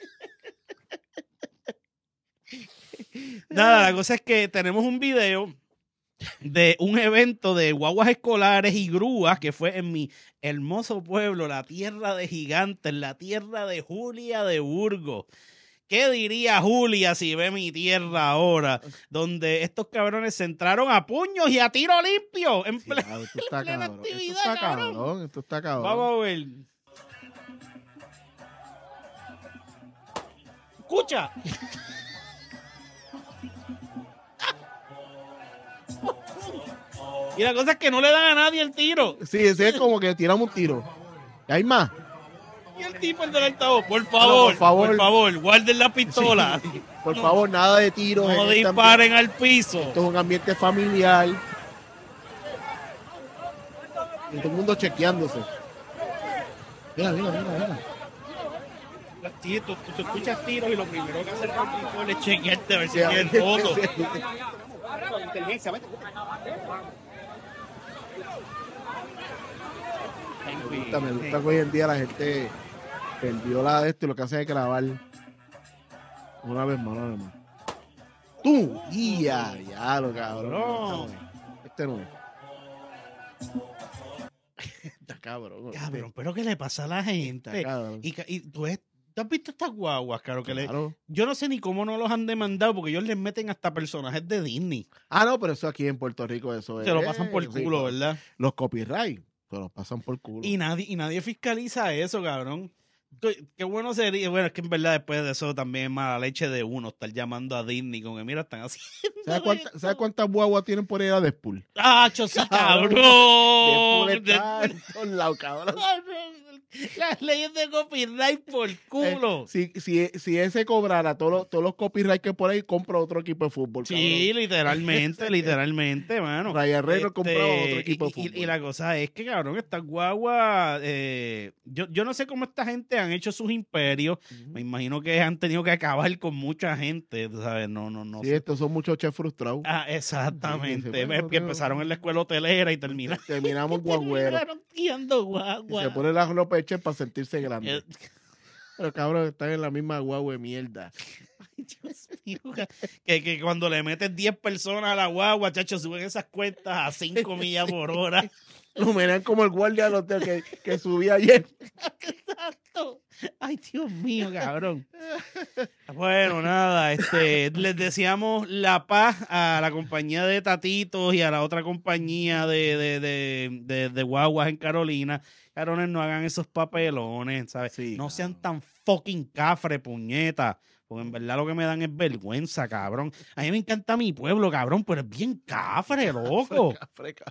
Nada, la cosa es que tenemos un video de un evento de guaguas escolares y grúas que fue en mi hermoso pueblo, la tierra de gigantes, la tierra de Julia de Burgos. ¿Qué diría Julia si ve mi tierra ahora? Donde estos cabrones se entraron a puños y a tiro limpio en, Sí, ple- claro, esto está en plena cabrón. actividad, Esto está cabrón. cabrón. Esto está cabrón. Vamos a ver. Escucha. Y la cosa es que no le dan a nadie el tiro. Sí, ese es como que tiramos un tiro. ¿Y hay más? Y el tipo, el del altavoz, por favor, por favor. por favor, guarden la pistola. Sí. Por favor, nada de tiros. No en este disparen al piso. ambiente. Esto es un ambiente familiar. Y todo el mundo chequeándose. Mira, mira, mira, mira. Sí, tú, tú, tú escuchas tiros y lo primero que hace el rifle es chequearte a ver si Sí, a tienes ver, foto. sí. Me gusta, me gusta que hoy en día la gente perdió la de esto y lo que hace es grabar. Una vez más, una vez más. ¡Tú! ¡Ya! Ya, lo cabrón. Este no es. Está cabrón. Cabrón, pero ¿qué le pasa a la Está gente? cabrón. Y, ca- y tú, ves- ¿tú has visto estas guaguas, claro? Que le, Claro. yo no sé ni cómo no los han demandado porque ellos les meten hasta personajes de Disney. Ah, no, pero eso aquí en Puerto Rico, eso es. Se lo pasan por el sí, culo, pues, ¿verdad? Los copyright se los pasan por culo. Y nadie, y nadie fiscaliza eso, cabrón. Qué- Qué bueno sería, bueno, es que en verdad después de eso también es mala leche de uno estar llamando a Disney con que mira, están haciendo. ¿Sabes cuánta- esto. ¿Sabes cuántas guaguas tienen por ahí a Deadpool? ¡Ah, sí, Cabrón. cabrón! Deadpool está en todos lados, cabrón. Las leyes de copyright por culo. Eh, si, si, si ese cobrara todos los, todos los copyright que por ahí, compra otro equipo de fútbol. Sí, literalmente, literalmente, mano. Ryan Reynolds compraba Este, otro equipo de y- y- fútbol. Y, la cosa es que, cabrón, estas guaguas, eh, yo, yo no sé cómo esta gente han hecho sus imperios. Me imagino que han tenido que acabar con mucha gente, tú ¿sabes? No, no, no Sí, sé. estos son muchachos frustrados. Ah, exactamente. Sí, sí, bueno, Es que no. empezaron en la escuela hotelera y terminaron, Terminamos guagüeros. terminaron guiando Y guagua. se pone la ropa hecha para sentirse grande. Eh, Pero cabrón, están en la misma guagua de mierda. Dios mío, que, que cuando le metes diez personas a la guagua, chacho, suben esas cuentas a cinco millas por hora. Lo miran como el guardia del hotel que, que subí ayer. Exacto. Ay, Dios mío, cabrón. Bueno, nada, este, les deseamos la paz a la compañía de Tatitos y a la otra compañía de, de, de, de, de guaguas en Carolina. Cabrones, no hagan esos papelones, ¿sabes? Sí, no sean cabrón. tan fucking cafre, puñeta. Porque en verdad lo que me dan es vergüenza, cabrón. A mí me encanta mi pueblo, cabrón, pero es bien cafre, loco. Freca.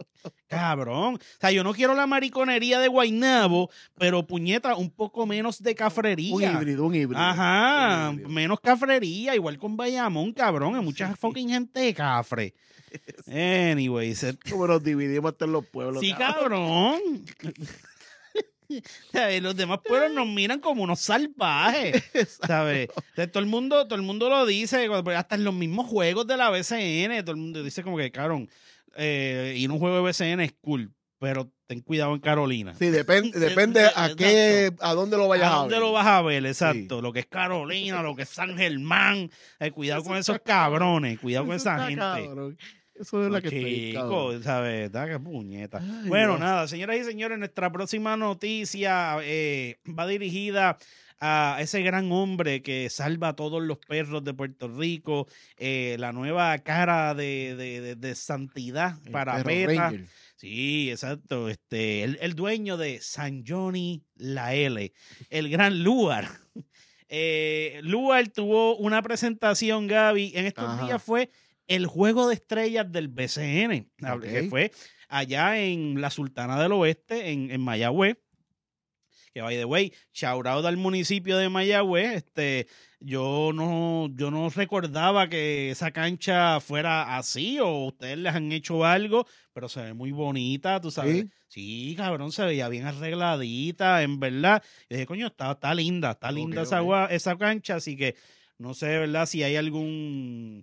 Cabrón. O sea, yo no quiero la mariconería de Guaynabo, pero puñeta, un poco menos de cafrería. Un híbrido, un híbrido. Ajá, Un híbrido. menos cafrería, igual con Bayamón, cabrón. Hay mucha fucking gente de cafre. Anyways, eh, Como nos dividimos hasta en los pueblos. sí, cabrón. cabrón. ¿Sabes? Los demás pueblos nos miran como unos salvajes, ¿sabes? Entonces, todo el mundo, todo el mundo lo dice, hasta en los mismos juegos de la B C N, todo el mundo dice como que, cabrón, eh, ir a un juego de B C N es cool, pero ten cuidado en Carolina. Sí, depende, depende a qué, a dónde lo vayas ¿A a, dónde ver. lo vas a ver? Exacto. Lo que es Carolina, lo que es San Germán. Eh, cuidado con esos cabrones, cuidado con Eso esa está gente. cabrón. Eso es la que está ahí, Chico, cabrón. ¿sabes? Está que puñeta. Ay, bueno, Dios. nada, señoras y señores, nuestra próxima noticia eh, va dirigida a ese gran hombre que salva a todos los perros de Puerto Rico, eh, la nueva cara de, de, de, de santidad El para perro Peta. Ranger. Sí, exacto. Este, el, el dueño de San Johnny La L, el gran Luar. Eh, Luar tuvo una presentación, Gaby, en estos Ajá. días fue el Juego de Estrellas del B C N, Ok. que fue allá en la Sultana del Oeste, en, en Mayagüez. Que, by the way, shout out al municipio de Mayagüez. Este, yo no, yo no recordaba que esa cancha fuera así, o ustedes les han hecho algo, pero se ve muy bonita, tú sabes. ¿Sí? Sí, cabrón, se veía bien arregladita, en verdad. Y dije, coño, está, está linda, está linda Ok, esa, ok. gua- esa cancha, así que no sé, ¿verdad? Si hay algún...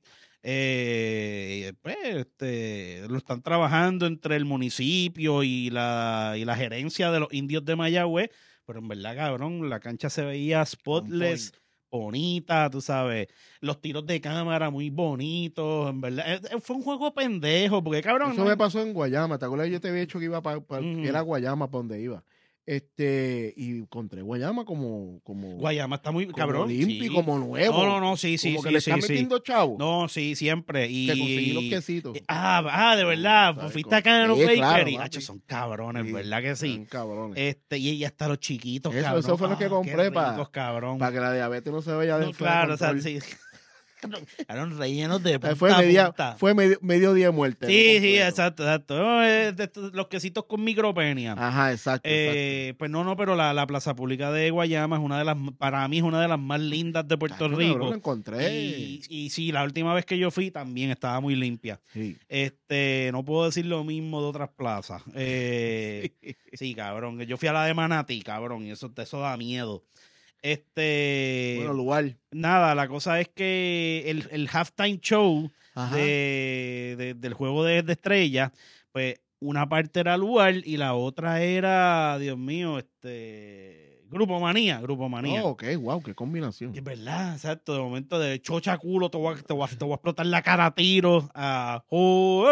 Eh, pues, este, lo están trabajando entre el municipio y la, y la gerencia de los indios de Mayagüez, pero en verdad, cabrón, la cancha se veía spotless, bonita, tú sabes, los tiros de cámara muy bonitos, en verdad. Eh, eh, Fue un juego pendejo, porque cabrón. Eso no- me pasó en Guayama. ¿Te acuerdas? Yo te había dicho que iba para, Ujú. era Guayama para donde iba. Este, y encontré Guayama como, como, Guayama está muy como cabrón. limpio y sí. como nuevo. No, no, no, sí, sí, como que sí, le sí, están sí. metiendo chavo. No, sí, siempre. Y... Que conseguí los quesitos. Ah, ah, de verdad. ¿Sabes Fuiste cómo? acá en los Sí, Bakery. claro, Hacho, papi. son cabrones, Sí, ¿verdad que sí? están cabrones. Este, y, y hasta los chiquitos, Eso- cabrón. eso fue lo que Ah, compré qué pa- ricos, cabrón. Para que la diabetes no se vaya de No, fuera de claro, o sea, control. sí. Eran rellenos de punta Eh, fue a media, punta. fue medio, medio día de muerte. Sí, ¿no? sí, Completo. exacto, exacto. No, es de estos- los quesitos con micropenia. Ajá, exacto. Eh, pues no, no, pero la, la plaza pública de Guayama es una de las, para mí es una de las más lindas de Puerto exacto. Rico. Cabrón, lo encontré. Y, y sí, la última vez que yo fui también estaba muy limpia. Sí. Este, no puedo decir lo mismo de otras plazas. Eh, sí, cabrón. Yo fui a la de Manatí, cabrón, y eso, eso da miedo. Este, Bueno, lugar. nada, la cosa es que el, el halftime show Ajá. de, de- del juego de, de estrellas, pues una parte era lugar y la otra era, Dios mío, este Grupo Manía, Grupo Manía. Oh, ok, wow, qué combinación. Es verdad, exacto, de momento de chocha culo, te voy a, te voy a- te voy a explotar la cara a tiros, a oh,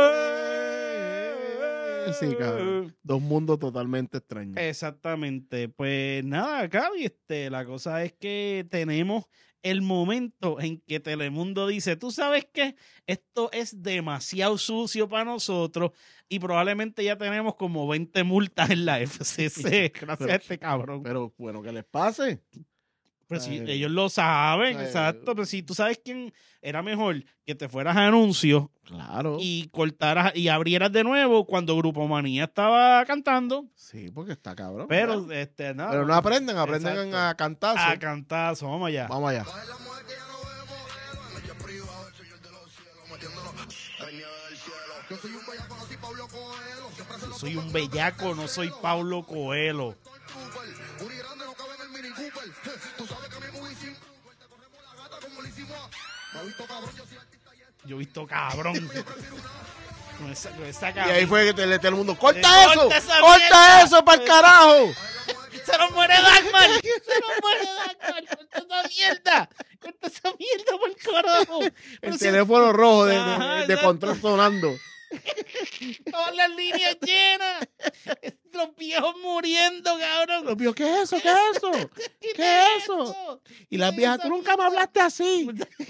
eh, Sí, cabrón. Dos mundos totalmente extraños. Exactamente, pues nada, Gaby, este, la cosa es que tenemos el momento en que Telemundo dice, tú sabes qué, esto es demasiado sucio para nosotros y probablemente ya tenemos como veinte multas en la F C C, gracias Pero- a este cabrón. Pero bueno, que les pase. Pero si eh, ellos lo saben, eh, exacto, pero si tú sabes quién era mejor que te fueras a anuncios Claro. y cortaras y abrieras de nuevo cuando Grupo Manía estaba cantando, Sí, porque está cabrón. pero Bueno. este nada. Pero no aprenden, aprenden Exacto. a cantazo. A cantazo, vamos allá. Vamos allá. Yo soy un bellaco, no soy Pablo Coelho. Yo he visto cabrón. Con esa, con esa Y cabeza. ahí fue que te le todo el mundo, ¡corta Eh, eso! corta esa ¡Corta mierda! eso para el carajo! ¡Se nos muere Dagmar! ¡Se nos muere Dagmar! ¡Corta esa mierda! ¡Corta esa mierda por el carajo! Pero El si teléfono rojo de, de- Ajá, de exacto. control sonando. todas las líneas llenas. Los viejos muriendo, cabrón. Los vio, ¿qué es eso? ¿Qué es eso? ¿Qué es eso? Y las viejas, tú nunca me hablaste así.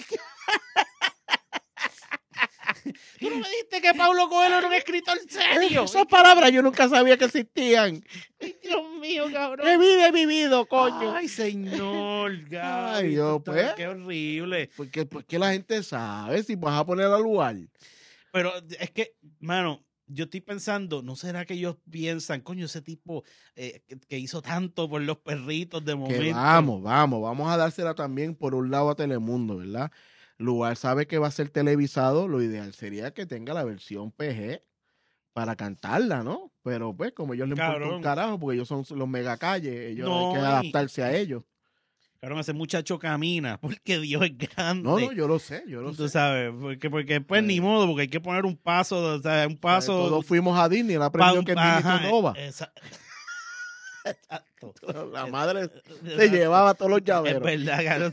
Tú no me dijiste que Pablo Coelho era un escritor serio. Esas palabras yo nunca sabía que existían. Ay, Dios mío, cabrón. ¡Qué vida he vivido, coño! Ay, señor, Gaby. Ay, Dios, esto está- pues. Qué horrible. Porque, porque la gente sabe si vas a poner al lugar. Pero es que, mano, yo estoy pensando, ¿no será que ellos piensan, coño, ese tipo eh, que, que hizo tanto por los perritos de momento? Que vamos, vamos, vamos a dársela también por un lado a Telemundo, ¿verdad? Lugar sabe que va a ser televisado, lo ideal sería que tenga la versión P G para cantarla, ¿no? Pero pues como ellos le importa Cabrón. un carajo, porque ellos son los megacalles, ellos No, hay que y- adaptarse a ellos. Cabrón, ese muchacho camina porque Dios es grande. No, no, yo lo sé, yo lo Tú sé. sabes, porque, porque pues Sí. ni modo, porque hay que poner un paso, o sea, un paso. Todos fuimos a Disney, él pa- aprendió que en Disney ajá, se roba. esa- Exacto. La madre se llevaba todos los Es llaveros. verdad, cabrón.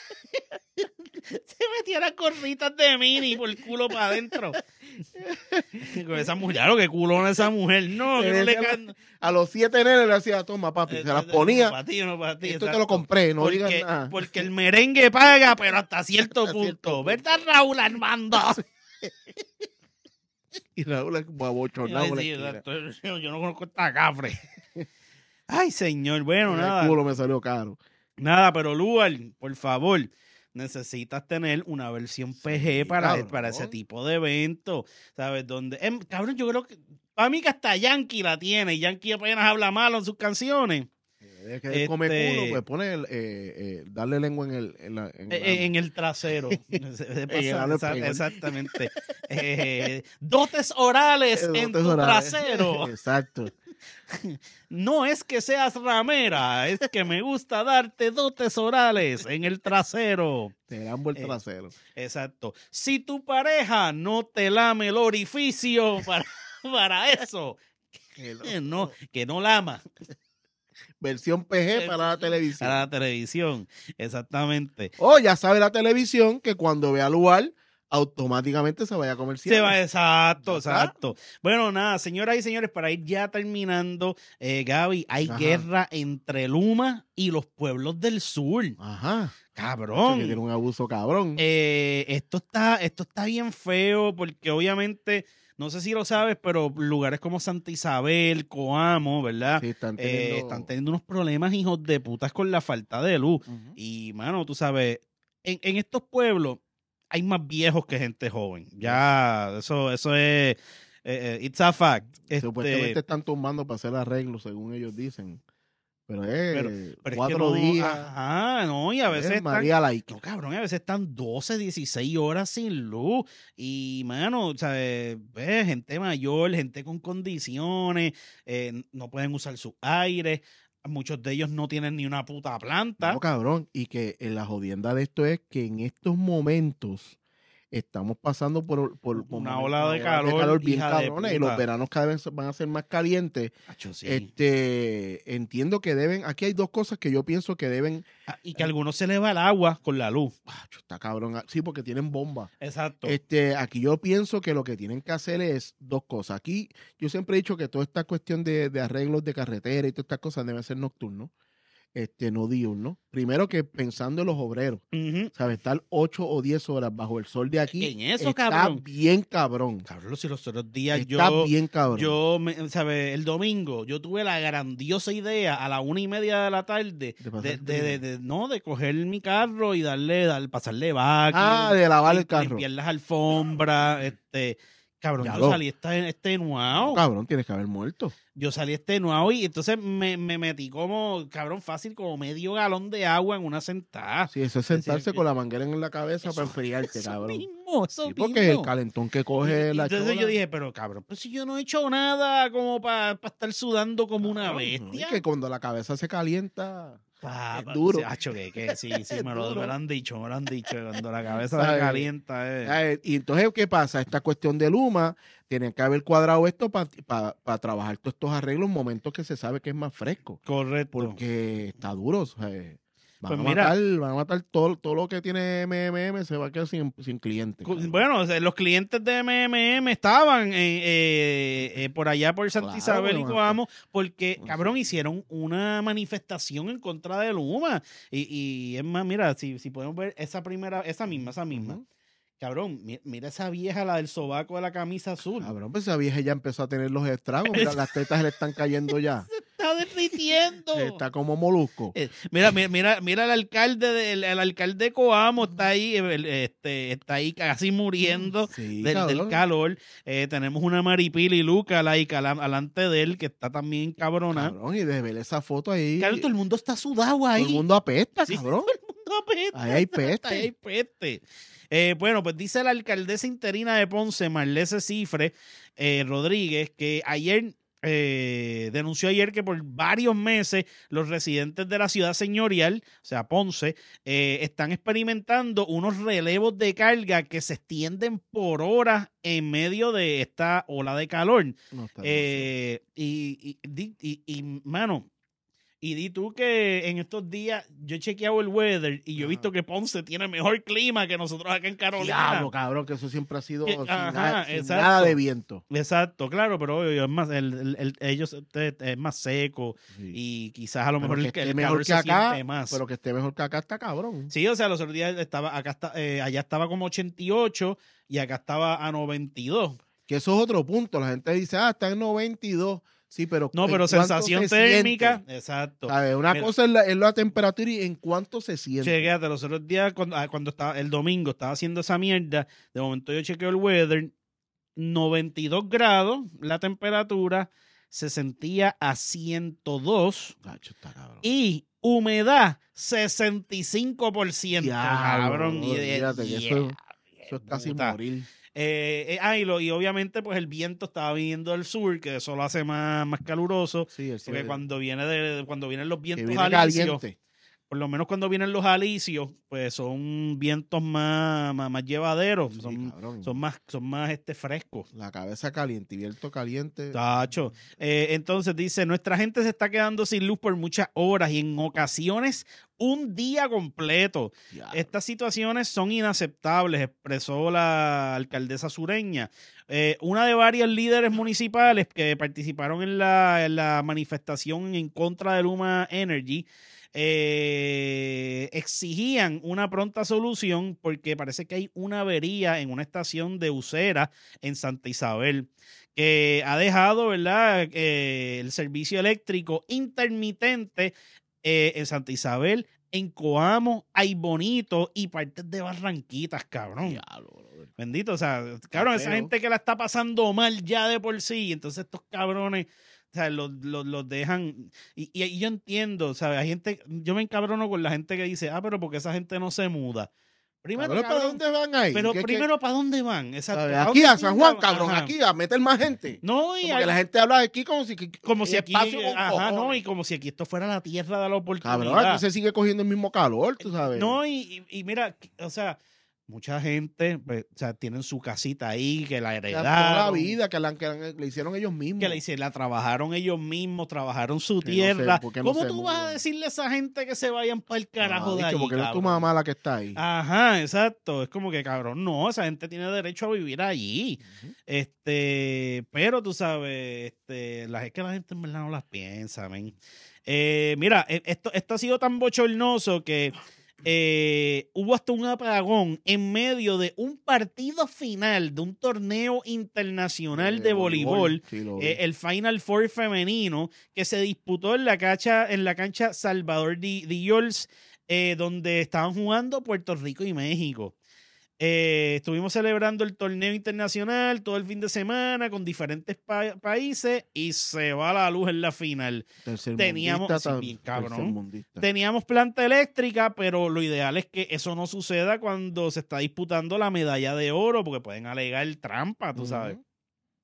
Se metía las corritas de mini por el culo para adentro. Con esa mujer, claro, que culona esa mujer. No, que no le can... A los siete nenes le decía, toma papi, se las ponía. Para ti, no para ti. Esto te exacto. lo compré, no porque, digas nada. porque el merengue paga, pero hasta cierto Hasta punto. cierto punto. ¿Verdad, Raúl Armando? Y Raúl es babochonado. Ay, en la sí, esquina. exacto. Yo, yo no conozco esta cafre. Ay, señor, bueno, El nada. culo me salió caro. Nada, pero Lugar, por favor, necesitas tener una versión P G para, cabrón. para ese tipo de evento. ¿Sabes? Donde, em, cabrón, yo creo que, para mí que hasta Yankee la tiene. Y Yankee apenas habla malo en sus canciones. Es que come Este- culo, pues pone el, eh, eh, darle lengua en el, en la, en Eh, el eh, en el trasero. Se- se pasa- el ano exa- español. exactamente. Eh, dotes orales ano. en Dotes tu orales. trasero. Exacto. No es que seas ramera, es que me gusta darte dotes orales en el trasero. Te lambo el Eh, trasero. Exacto. Si tu pareja no te lame el orificio para, para eso, Que no. que no, que no lama. versión P G para la televisión. Para la televisión, exactamente. O ya sabe la televisión que cuando vea lugar, automáticamente se vaya a comercial. Se va, exacto, ¿Ya está? exacto. Bueno, nada, señoras y señores, para ir ya terminando, eh, Gaby, hay Ajá. guerra entre Luma y los pueblos del sur. Ajá. Cabrón. Que tiene un abuso cabrón. Eh, esto está, esto está bien feo porque obviamente, no sé si lo sabes, pero lugares como Santa Isabel, Coamo, ¿verdad? Sí, están Eh, teniendo... están teniendo unos problemas, hijos de putas, con la falta de luz. Ujú. Y, mano, tú sabes, en, en estos pueblos hay más viejos que gente joven. Ya, eso, eso es, eh, eh, it's a fact. Este, Supuestamente están tumbando para hacer arreglos, según ellos dicen. Pero es Pero- pero es cuatro que no, días. Ajá, no, y a veces es están, María Like. no, cabrón, a veces están doce, dieciséis horas sin luz. Y, mano, o sea, eh, pues, gente mayor, gente con condiciones, eh, no pueden usar sus aires. Muchos de ellos no tienen ni una puta planta. No, cabrón. Y que en la jodienda de esto es que en estos momentos estamos pasando por, por por Una momentos- ola de calor, bien hija de cabrones, y puta. los veranos cada vez van a ser más calientes. Acho, sí. Este, entiendo que deben, aquí hay dos cosas que yo pienso que deben, Ah, y que a algunos se les va el agua con la luz. Acho, está cabrón, sí, porque tienen bomba. Exacto. Este, aquí yo pienso que lo que tienen que hacer es dos cosas. Aquí yo siempre he dicho que toda esta cuestión de, de arreglos de carretera y todas estas cosas deben ser nocturnos, este, no diurnos. Primero que pensando en los obreros, Ujú. ¿sabes? Estar ocho o diez horas bajo el sol de aquí En eso, está cabrón. bien cabrón. Cabrón, si los otros días Está yo... bien cabrón. Yo, me, ¿sabes? El domingo yo tuve la grandiosa idea a la una y media de la tarde De de, pasar de, el de- día. de- no, de coger mi carro y darle, dar, pasarle vacuum, Ah, de lavar el lim- carro. limpiar las alfombras, este, cabrón, Ya yo lo- salí este, extenuado, No, cabrón, tienes que haber muerto. yo salí extenuado y entonces me, me metí como, cabrón, fácil, como medio galón de agua en una sentada. Sí, eso es Decir, sentarse que- con la manguera en la cabeza Eso- para enfriarte, Eso cabrón. mismo, eso Sí, porque mismo. el calentón que coge Y- y la entonces chola- yo dije, pero cabrón, pues si yo no he hecho nada como para estar sudando como una Cabrón, bestia. y que cuando la cabeza se calienta, Pa- es pa- duro. sí, acho, que, que sí, sí, Es me lo, duro. me lo han dicho, me lo han dicho. Cuando la cabeza se ¿Sabes? calienta. Eh. Eh, y entonces, ¿qué pasa? Esta cuestión de Luma, tienen que haber cuadrado esto para trabajar todos estos arreglos en momentos que se sabe que es más fresco. Correcto. Porque está duro. O sea, van, Pues a mira. matar, van a matar todo, todo lo que tiene M M M, se va a quedar sin, sin clientes. Cu- cabrón. Bueno, o sea, los clientes de M M M estaban en, eh, eh, por allá por Santa Claro, Isabel y bueno, Coamo porque, bueno, cabrón, hicieron una manifestación en contra de Luma. Y, y es más, mira, si, si podemos ver esa primera, esa misma, esa misma. Ujú. Cabrón, mi- mira esa vieja, la del sobaco de la camisa azul. Cabrón, pues esa vieja ya empezó a tener los estragos. Mira, las tetas se le están cayendo ya. Está derritiendo. Está como molusco. Eh, Mira, mira, mira, mira el alcalde de, el, el alcalde de Coamo está ahí, el- este, está ahí casi muriendo Sí, del, del cabrón. calor. Eh, tenemos una Maripili y Luca like alante de él que está también cabrona. Cabrón, y de ver esa foto ahí. Claro, todo el mundo está sudado ahí. Todo el mundo apesta, Sí, cabrón. todo el mundo apesta. Ahí hay peste. Ahí hay peste. Eh, bueno, pues dice la alcaldesa interina de Ponce, Marlese Cifre eh, Rodríguez, que ayer eh, denunció ayer que por varios meses los residentes de la ciudad señorial, o sea, Ponce, eh, están experimentando unos relevos de carga que se extienden por horas en medio de esta ola de calor. No, está Eh, y, y, di- y, y, mano, y di tú que en estos días yo he chequeado el weather y yo he Ajá. visto que Ponce tiene mejor clima que nosotros acá en Carolina. Diablo, cabrón, que eso siempre ha sido Que- sin, ajá, nada, sin exacto. nada de viento. Exacto, claro, pero obvio, es más, el, el- el- ellos este, es más seco Sí. y quizás a lo Pero mejor que el, esté el mejor calor que se acá, siente más. pero que esté mejor que acá está cabrón. Sí, o sea, los otros días estaba, acá está, eh, allá estaba como ochenta y ocho y acá estaba a noventa y dos. Que eso es otro punto. La gente dice, ah, está en noventa y dos. Sí, pero No, ¿en pero cuánto sensación se térmica, siente? exacto. ¿Sabes? Una Mira. cosa es la, es la temperatura y en cuánto se siente. Chequéate, los otros días, cuando, ah, cuando estaba el domingo, estaba haciendo esa mierda. De momento yo chequeo el weather, noventa y dos grados la temperatura, se sentía a ciento dos Gacho, está cabrón. y humedad sesenta y cinco por ciento. Diablo, Cabrón. Y de- olvídate que eso- yeah, Eso es casi puta. morir. Eh, eh, ah, y, lo- y obviamente, pues el viento estaba viniendo del sur, que eso lo hace más, más caluroso. Sí, el Porque sí, cuando viene de, cuando vienen los que vientos viene alisios, caliente. por lo menos cuando vienen los alisios, pues son vientos más, más, más llevaderos, Sí, son, cabrón. son más, son más este, frescos. La cabeza caliente y viento caliente. Tacho. Eh, entonces dice, nuestra gente se está quedando sin luz por muchas horas y en ocasiones un día completo. Diablo. Estas situaciones son inaceptables, expresó la alcaldesa sureña. Eh, una de varios líderes municipales que participaron en la, en la manifestación en contra de Luma Energy eh, exigían una pronta solución porque parece que hay una avería en una estación de Usera en Santa Isabel que ha dejado, ¿verdad?, eh, el servicio eléctrico intermitente eh, en Santa Isabel, en Coamo, Ay Bonito y partes de Barranquitas, cabrón. Diablo, brother. Bendito, o sea, cabrón, esa feo. gente que la está pasando mal ya de por sí, entonces estos cabrones, o sea, los, los, los dejan, y, y, y yo entiendo, ¿sabes? Hay gente, yo me encabrono con la gente que dice, ah, pero porque esa gente no se muda. Primero, Cabrón, ¿para cabrón, dónde van ahí? pero ¿Qué- qué- primero, ¿para dónde van? Exacto. ¿sabes? ¿A Aquí dónde a San Juan, van? cabrón, Ajá. aquí a meter más gente. No, y Porque hay- la gente habla de aquí como si, como hay si aquí, espacio con ajá, no, cojones. y como si aquí esto fuera la tierra de la oportunidad. Cabrón, aquí se sigue cogiendo el mismo calor, tú sabes. No, y, y, y mira, o sea, mucha gente, pues, o sea, tienen su casita ahí, que la Que heredaron. toda la vida que la, que la- le hicieron ellos mismos. Que la, hicieron, la trabajaron ellos mismos, trabajaron su Que no tierra. sé, ¿por qué no ¿Cómo se tú vas a mudan? decirle a esa gente que se vayan para el carajo Ah, de bicho, ahí, porque no es tu cabrón? mamá la que está ahí. Ajá, exacto. Es como que, cabrón, no, esa gente tiene derecho a vivir allí. Ujú. Este, pero tú sabes, este, la, es que la gente en verdad no las piensa, men. Eh, mira, e- esto, esto ha sido tan bochornoso que eh, hubo hasta un apagón en medio de un partido final de un torneo internacional de, voleibol, Sí, lo vi. eh, el Final Four femenino, que se disputó en la cancha, en la cancha Salvador de, de Yols, eh, donde estaban jugando Puerto Rico y México. Eh, estuvimos celebrando el torneo internacional todo el fin de semana con diferentes pa- países y se va la luz en la final. teníamos- Tercermundista, sí, tan- bien cabrón. tercermundista. Teníamos planta eléctrica, pero lo ideal es que eso no suceda cuando se está disputando la medalla de oro, porque pueden alegar trampa, tú sabes. Ujú.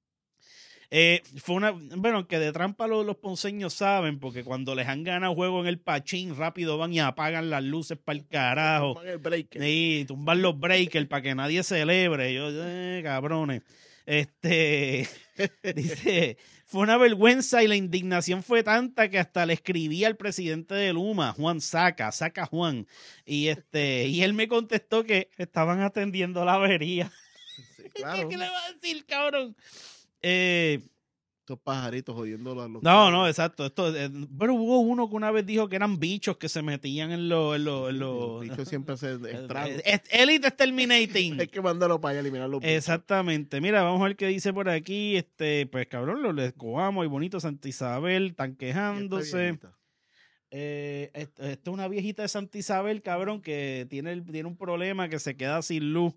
Eh, fue una, bueno, que de trampa los, los ponceños saben, porque cuando les han ganado juego en el pachín, rápido van y apagan las luces para el carajo. Toman el break. Y tumban los breakers para que nadie celebre. Yo, eh, cabrones. Este, dice, fue una vergüenza y la indignación fue tanta que hasta le escribí al presidente de Luma, Juan Saca, Saca Juan, y este, y él me contestó que estaban atendiendo la avería. Sí, claro. ¿Qué le va a decir, cabrón? Eh, Estos pajaritos jodiendo a los... no, no, exacto. Esto, eh, pero hubo uno que una vez dijo que eran bichos que se metían en los... En los, en los- Los bichos siempre se extrañan. Eh, eh, Elite Exterminating. Hay que mandarlo para allá a eliminar los bichos. Exactamente. Mira, vamos a ver qué dice por aquí. Este, pues cabrón, lo les Coamo y bonito Santa Isabel, están Y esta quejándose. viejita. Eh, esto, esto es una viejita de Santa Isabel, cabrón, que tiene, el- tiene un problema que se queda sin luz.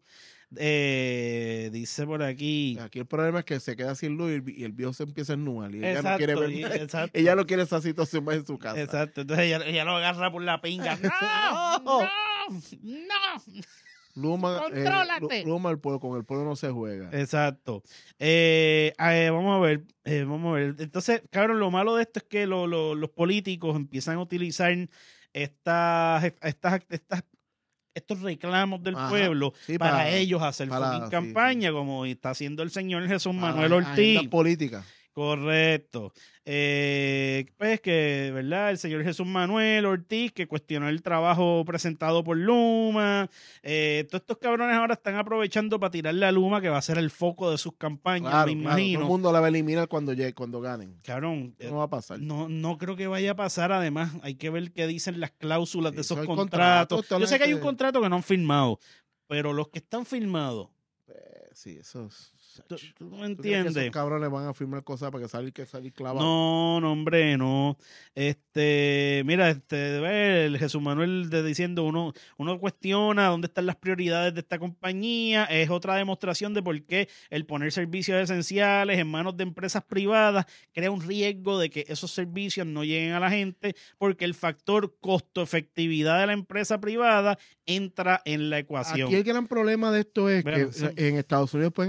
Eh, dice por aquí. Aquí el problema es que se queda sin luz y el, y el viejo se empieza a ennublar. Y ella no Exacto, quiere ver y- más. exacto. Ella no quiere esa situación más en su casa. Exacto. Entonces ella, ella lo agarra por la pinga. ¡No! ¡No! ¡No! Luma, eh, ¡Contrólate! Lu- Luma, el pueblo, con el pueblo no se juega. Exacto. Eh, eh, vamos a ver, eh, vamos a ver. Entonces, cabrón, lo malo de esto es que lo- lo- los políticos empiezan a utilizar estas, estas, estas, estos reclamos del Ajá, pueblo sí, para, para- ellos hacer para- fucking sí, campaña, como está haciendo el señor Jesús Para Manuel las agendas Ortiz. políticas. Correcto. Eh, pues que, ¿verdad? El señor Jesús Manuel Ortiz, que cuestionó el trabajo presentado por Luma. Eh, todos estos cabrones ahora están aprovechando para tirarle a Luma, que va a ser el foco de sus campañas, Claro, me claro, imagino. todo el mundo la va a eliminar cuando, llegue, cuando ganen. Cabrón, eh, No va a pasar. no, no creo que vaya a pasar. Además, hay que ver qué dicen las cláusulas Sí, de esos eso hay contratos. contratos, toda Yo la sé que hay un gente- contrato que no han firmado, pero los que están firmados, Eh, sí, eso es... tú, tú ¿Tú no crees que entiendes. esos cabrones van a firmar cosas para que salir que salir clavado? No, no, hombre, no. Este, mira, este, ve, el Jesús Manuel de diciendo, uno, uno cuestiona dónde están las prioridades de esta compañía. Es otra demostración de por qué el poner servicios esenciales en manos de empresas privadas crea un riesgo de que esos servicios no lleguen a la gente, porque el factor costo-efectividad de la empresa privada entra en la ecuación. Aquí el gran problema de esto es Bueno, que sí. en Estados Unidos pueden haber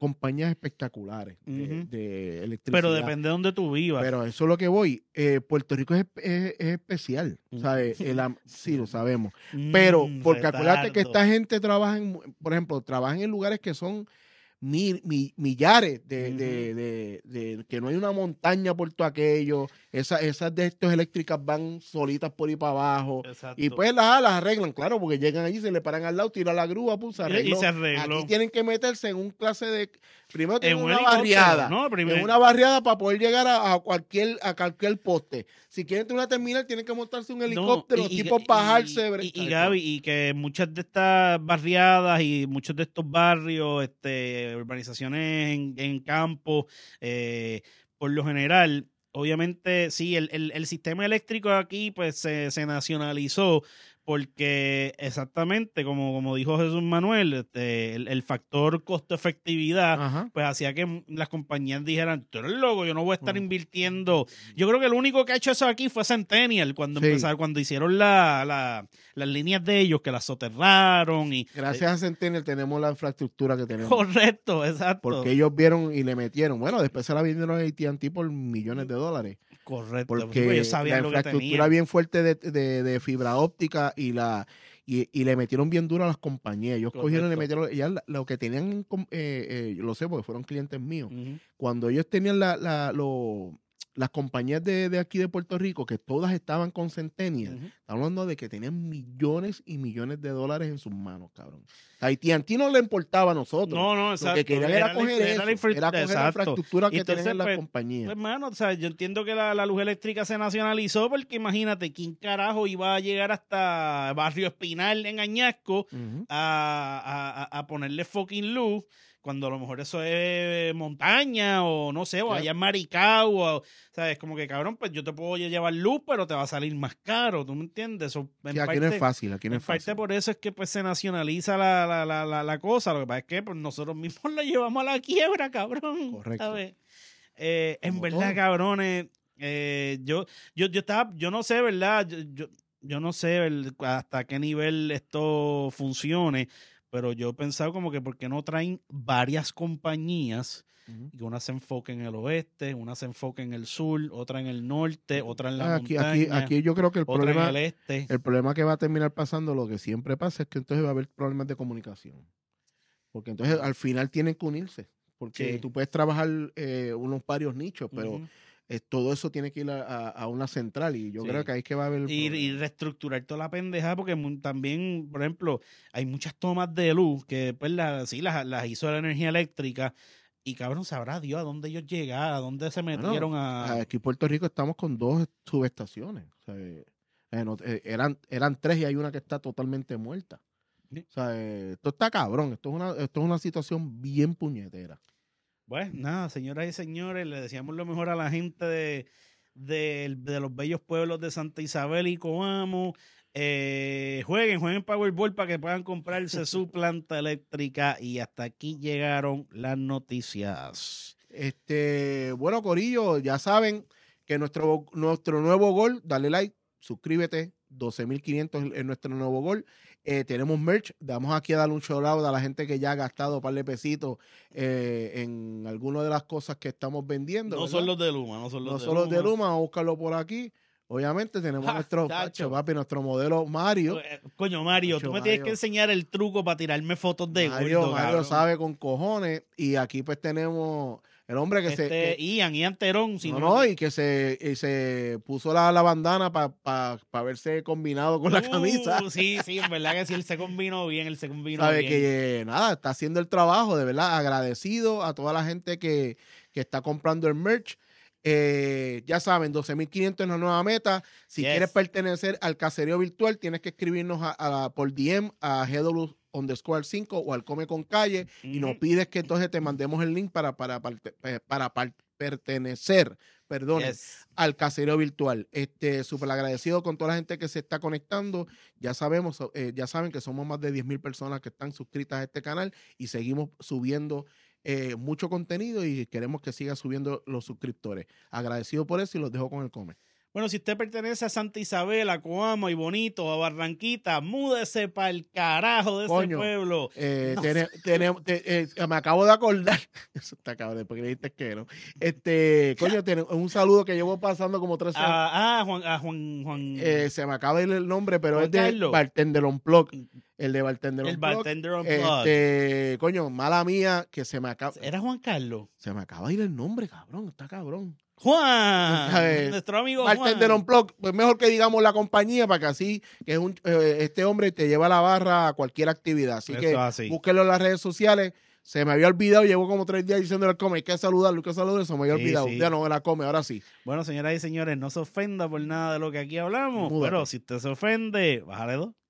compañías espectaculares de, Ujú. de electricidad. Pero depende de donde tú vivas. Pero eso es lo que voy. Eh, Puerto Rico es, es- es especial, ¿sabes? El am- sí, lo sabemos. Pero, Mm, porque acuérdate que retardo. esta gente trabaja, en, por ejemplo, trabajan en lugares que son mil, mi- millares de, Ujú. de, de- de- que no hay una montaña por todo aquello. Esa- esas de estos eléctricas van solitas por ahí para abajo. Exacto. Y pues las, las arreglan, claro, porque llegan allí, se le paran al lado, tiran la grúa, pues se Y- y arregló. se arregló. Aquí tienen que meterse en un clase de... Primero En tienen un una helicóptero, barriada. ¿no? Primero- En una barriada para poder llegar a, a cualquier a cualquier poste. Si quieren tener una terminal, tienen que montarse un No, helicóptero, y- y- tipo y- bajarse. Y, y, Gaby, y que muchas de estas barriadas y muchos de estos barrios, este, urbanizaciones en, en campo, eh, por lo general, obviamente, sí, el, el, el sistema eléctrico aquí pues se, se nacionalizó porque exactamente, como, como dijo Jesús Manuel, este, el, el factor costo-efectividad Ajá. pues hacía que las compañías dijeran, tú eres loco, yo no voy a estar Mm. invirtiendo. Yo creo que el único que ha hecho eso aquí fue Centennial, cuando Sí. empezaron, cuando hicieron la, la- las líneas de ellos, que las soterraron y Gracias a Centennial tenemos la infraestructura que tenemos. correcto, exacto. Porque ellos vieron y le metieron. Bueno, después se la vendieron a A T and T por millones de dólares. Correcto. Porque ellos la sabían lo que infraestructura tenían. bien fuerte de, de- de fibra óptica y la y, y le metieron bien duro a las compañías. Ellos cogieron y le Correcto. metieron ya lo que tenían, com- eh, eh, yo lo sé porque fueron clientes míos. Ujú. Cuando ellos tenían la, la- lo- las compañías de, de aquí de Puerto Rico, que todas estaban con Centennial, Ujú. estamos hablando de que tenían millones y millones de dólares en sus manos, cabrón. A A T and T no le importaba a nosotros. No, no, exacto. Lo que querían era, la- coger era eso, la infra- era coger la exacto. infraestructura que Y entonces, tenían en las pues, compañías. Pues, mano, o sea, yo entiendo que la, la luz eléctrica se nacionalizó porque imagínate, ¿quién carajo iba a llegar hasta Barrio Espinal en Añasco Ujú. a, a, a ponerle fucking luz? Cuando a lo mejor eso es montaña o no sé, o Ya. allá en Maricao, o, ¿sabes? Como que, cabrón, pues yo te puedo llevar luz, pero te va a salir más caro, ¿tú me entiendes? Eso, en Sí, aquí no parte- es fácil, aquí no en es fácil. parte por eso es que pues se nacionaliza la, la, la, la, la cosa. Lo que pasa es que pues, nosotros mismos la llevamos a la quiebra, cabrón. Correcto. ¿Sabes? Eh, en Como verdad, todo. cabrones, eh, yo, yo, yo estaba, yo no sé, ¿verdad? Yo, yo, yo no sé el- hasta qué nivel esto funcione, pero yo he pensado como que por qué no traen varias compañías Ujú. y que una se enfoque en el oeste, una se enfoque en el sur, otra en el norte, otra en la Aquí, montaña, aquí, aquí yo creo que el otra problema, en el este. el problema que va a terminar pasando, lo que siempre pasa, es que entonces va a haber problemas de comunicación. Porque entonces al final tienen que unirse. Porque Sí. tú puedes trabajar eh, unos varios nichos, pero Ujú. eh, todo eso tiene que ir a, a- a una central. Y yo Sí. creo que ahí es que va a haber el Y, y problema. reestructurar toda la pendeja, porque mu- también, por ejemplo, hay muchas tomas de luz que pues las, sí, las, las hizo la energía eléctrica y cabrón, sabrá Dios a dónde ellos llegaron, a dónde se Bueno, metieron a... Aquí en Puerto Rico estamos con dos subestaciones. O sea, eh, eh, no- eh, eran, eran tres y hay una que está totalmente muerta. Sí. O sea, eh, esto está cabrón. Esto es una, esto es una situación bien puñetera. Bueno, nada, señoras y señores, le deseamos lo mejor a la gente de, de, de los bellos pueblos de Santa Isabel y Coamo. Eh, jueguen, jueguen Powerball para que puedan comprarse su planta eléctrica. Y hasta aquí llegaron las noticias. Este, bueno, Corillo, ya saben que nuestro, nuestro nuevo gol, dale like, suscríbete, doce mil quinientos es nuestro nuevo gol. Eh, tenemos merch, vamos aquí a darle un shout out a la gente que ya ha gastado un par de pesitos eh, en algunas de las cosas que estamos vendiendo. No ¿verdad? son los de Luma, no son los No de son los Luma. de Luma, vamos a buscarlo por aquí. Obviamente tenemos Ja, nuestro, tacho. pacho, papi, nuestro modelo Mario. Eh, Coño, Mario, Macho, tú me tienes Mario. que enseñar el truco para tirarme fotos de Mario, gordo, Mario cabrón. sabe con cojones. Y aquí pues tenemos el hombre que se... Este, que- Ian, Ian Terón. Si no, no, no, y que se, y se puso la, la bandana para pa, pa verse combinado con la Uh, camisa. Sí, sí, en verdad que sí, él se combinó bien, él se combinó Sabe bien. que eh, nada, está haciendo el trabajo, de verdad, agradecido a toda la gente que, que está comprando el merch. Eh, ya saben, doce mil quinientos es la nueva meta. Si Yes. quieres pertenecer al caserío virtual, tienes que escribirnos a, a- por D M a G W underscore cinco o al Come con Calle y nos Ujú. pides que entonces te mandemos el link para, para, parte- eh, para, par- pertenecer, perdón, Yes. al caserío virtual. Este, súper agradecido con toda la gente que se está conectando. Ya sabemos, eh, ya saben que somos más de diez mil personas que están suscritas a este canal y seguimos subiendo eh, mucho contenido y queremos que siga subiendo los suscriptores. Agradecido por eso y los dejo con el come. Bueno, si usted pertenece a Santa Isabel, a Coamo y Bonito, a Barranquita, múdese para el carajo de Coño, ese pueblo. Eh, No tene- tenemos- te- eh, me acabo de acordar. Eso está cabrón, porque dijiste que no. Este, coño, tiene- un saludo que llevo pasando como tres años. Ah, ah, Juan, a Juan, Juan Eh, se me acaba de ir el nombre, pero Juan es de Carlos. Bartender Unplugged. El de Bartender el Unplugged. bartender unplugged. Este, coño, mala mía que se me acaba. ¿Era Juan Carlos? Se me acaba de ir el nombre, cabrón. Está cabrón. Juan, Eh, nuestro amigo Bartender Juan. Unplugged, pues mejor que digamos la compañía para que así, que es un, eh, este hombre te lleva la barra a cualquier actividad. Así Eso que es así. búsquenlo en las redes sociales. Se me había olvidado, llevo como tres días diciéndole al come, hay que saludarlo, hay que saludarlo, se me había Sí, olvidado. sí. Ya no me la come, ahora sí. Bueno, señoras y señores, no se ofenda por nada de lo que aquí hablamos, Múdate. pero si usted se ofende, bájale dos.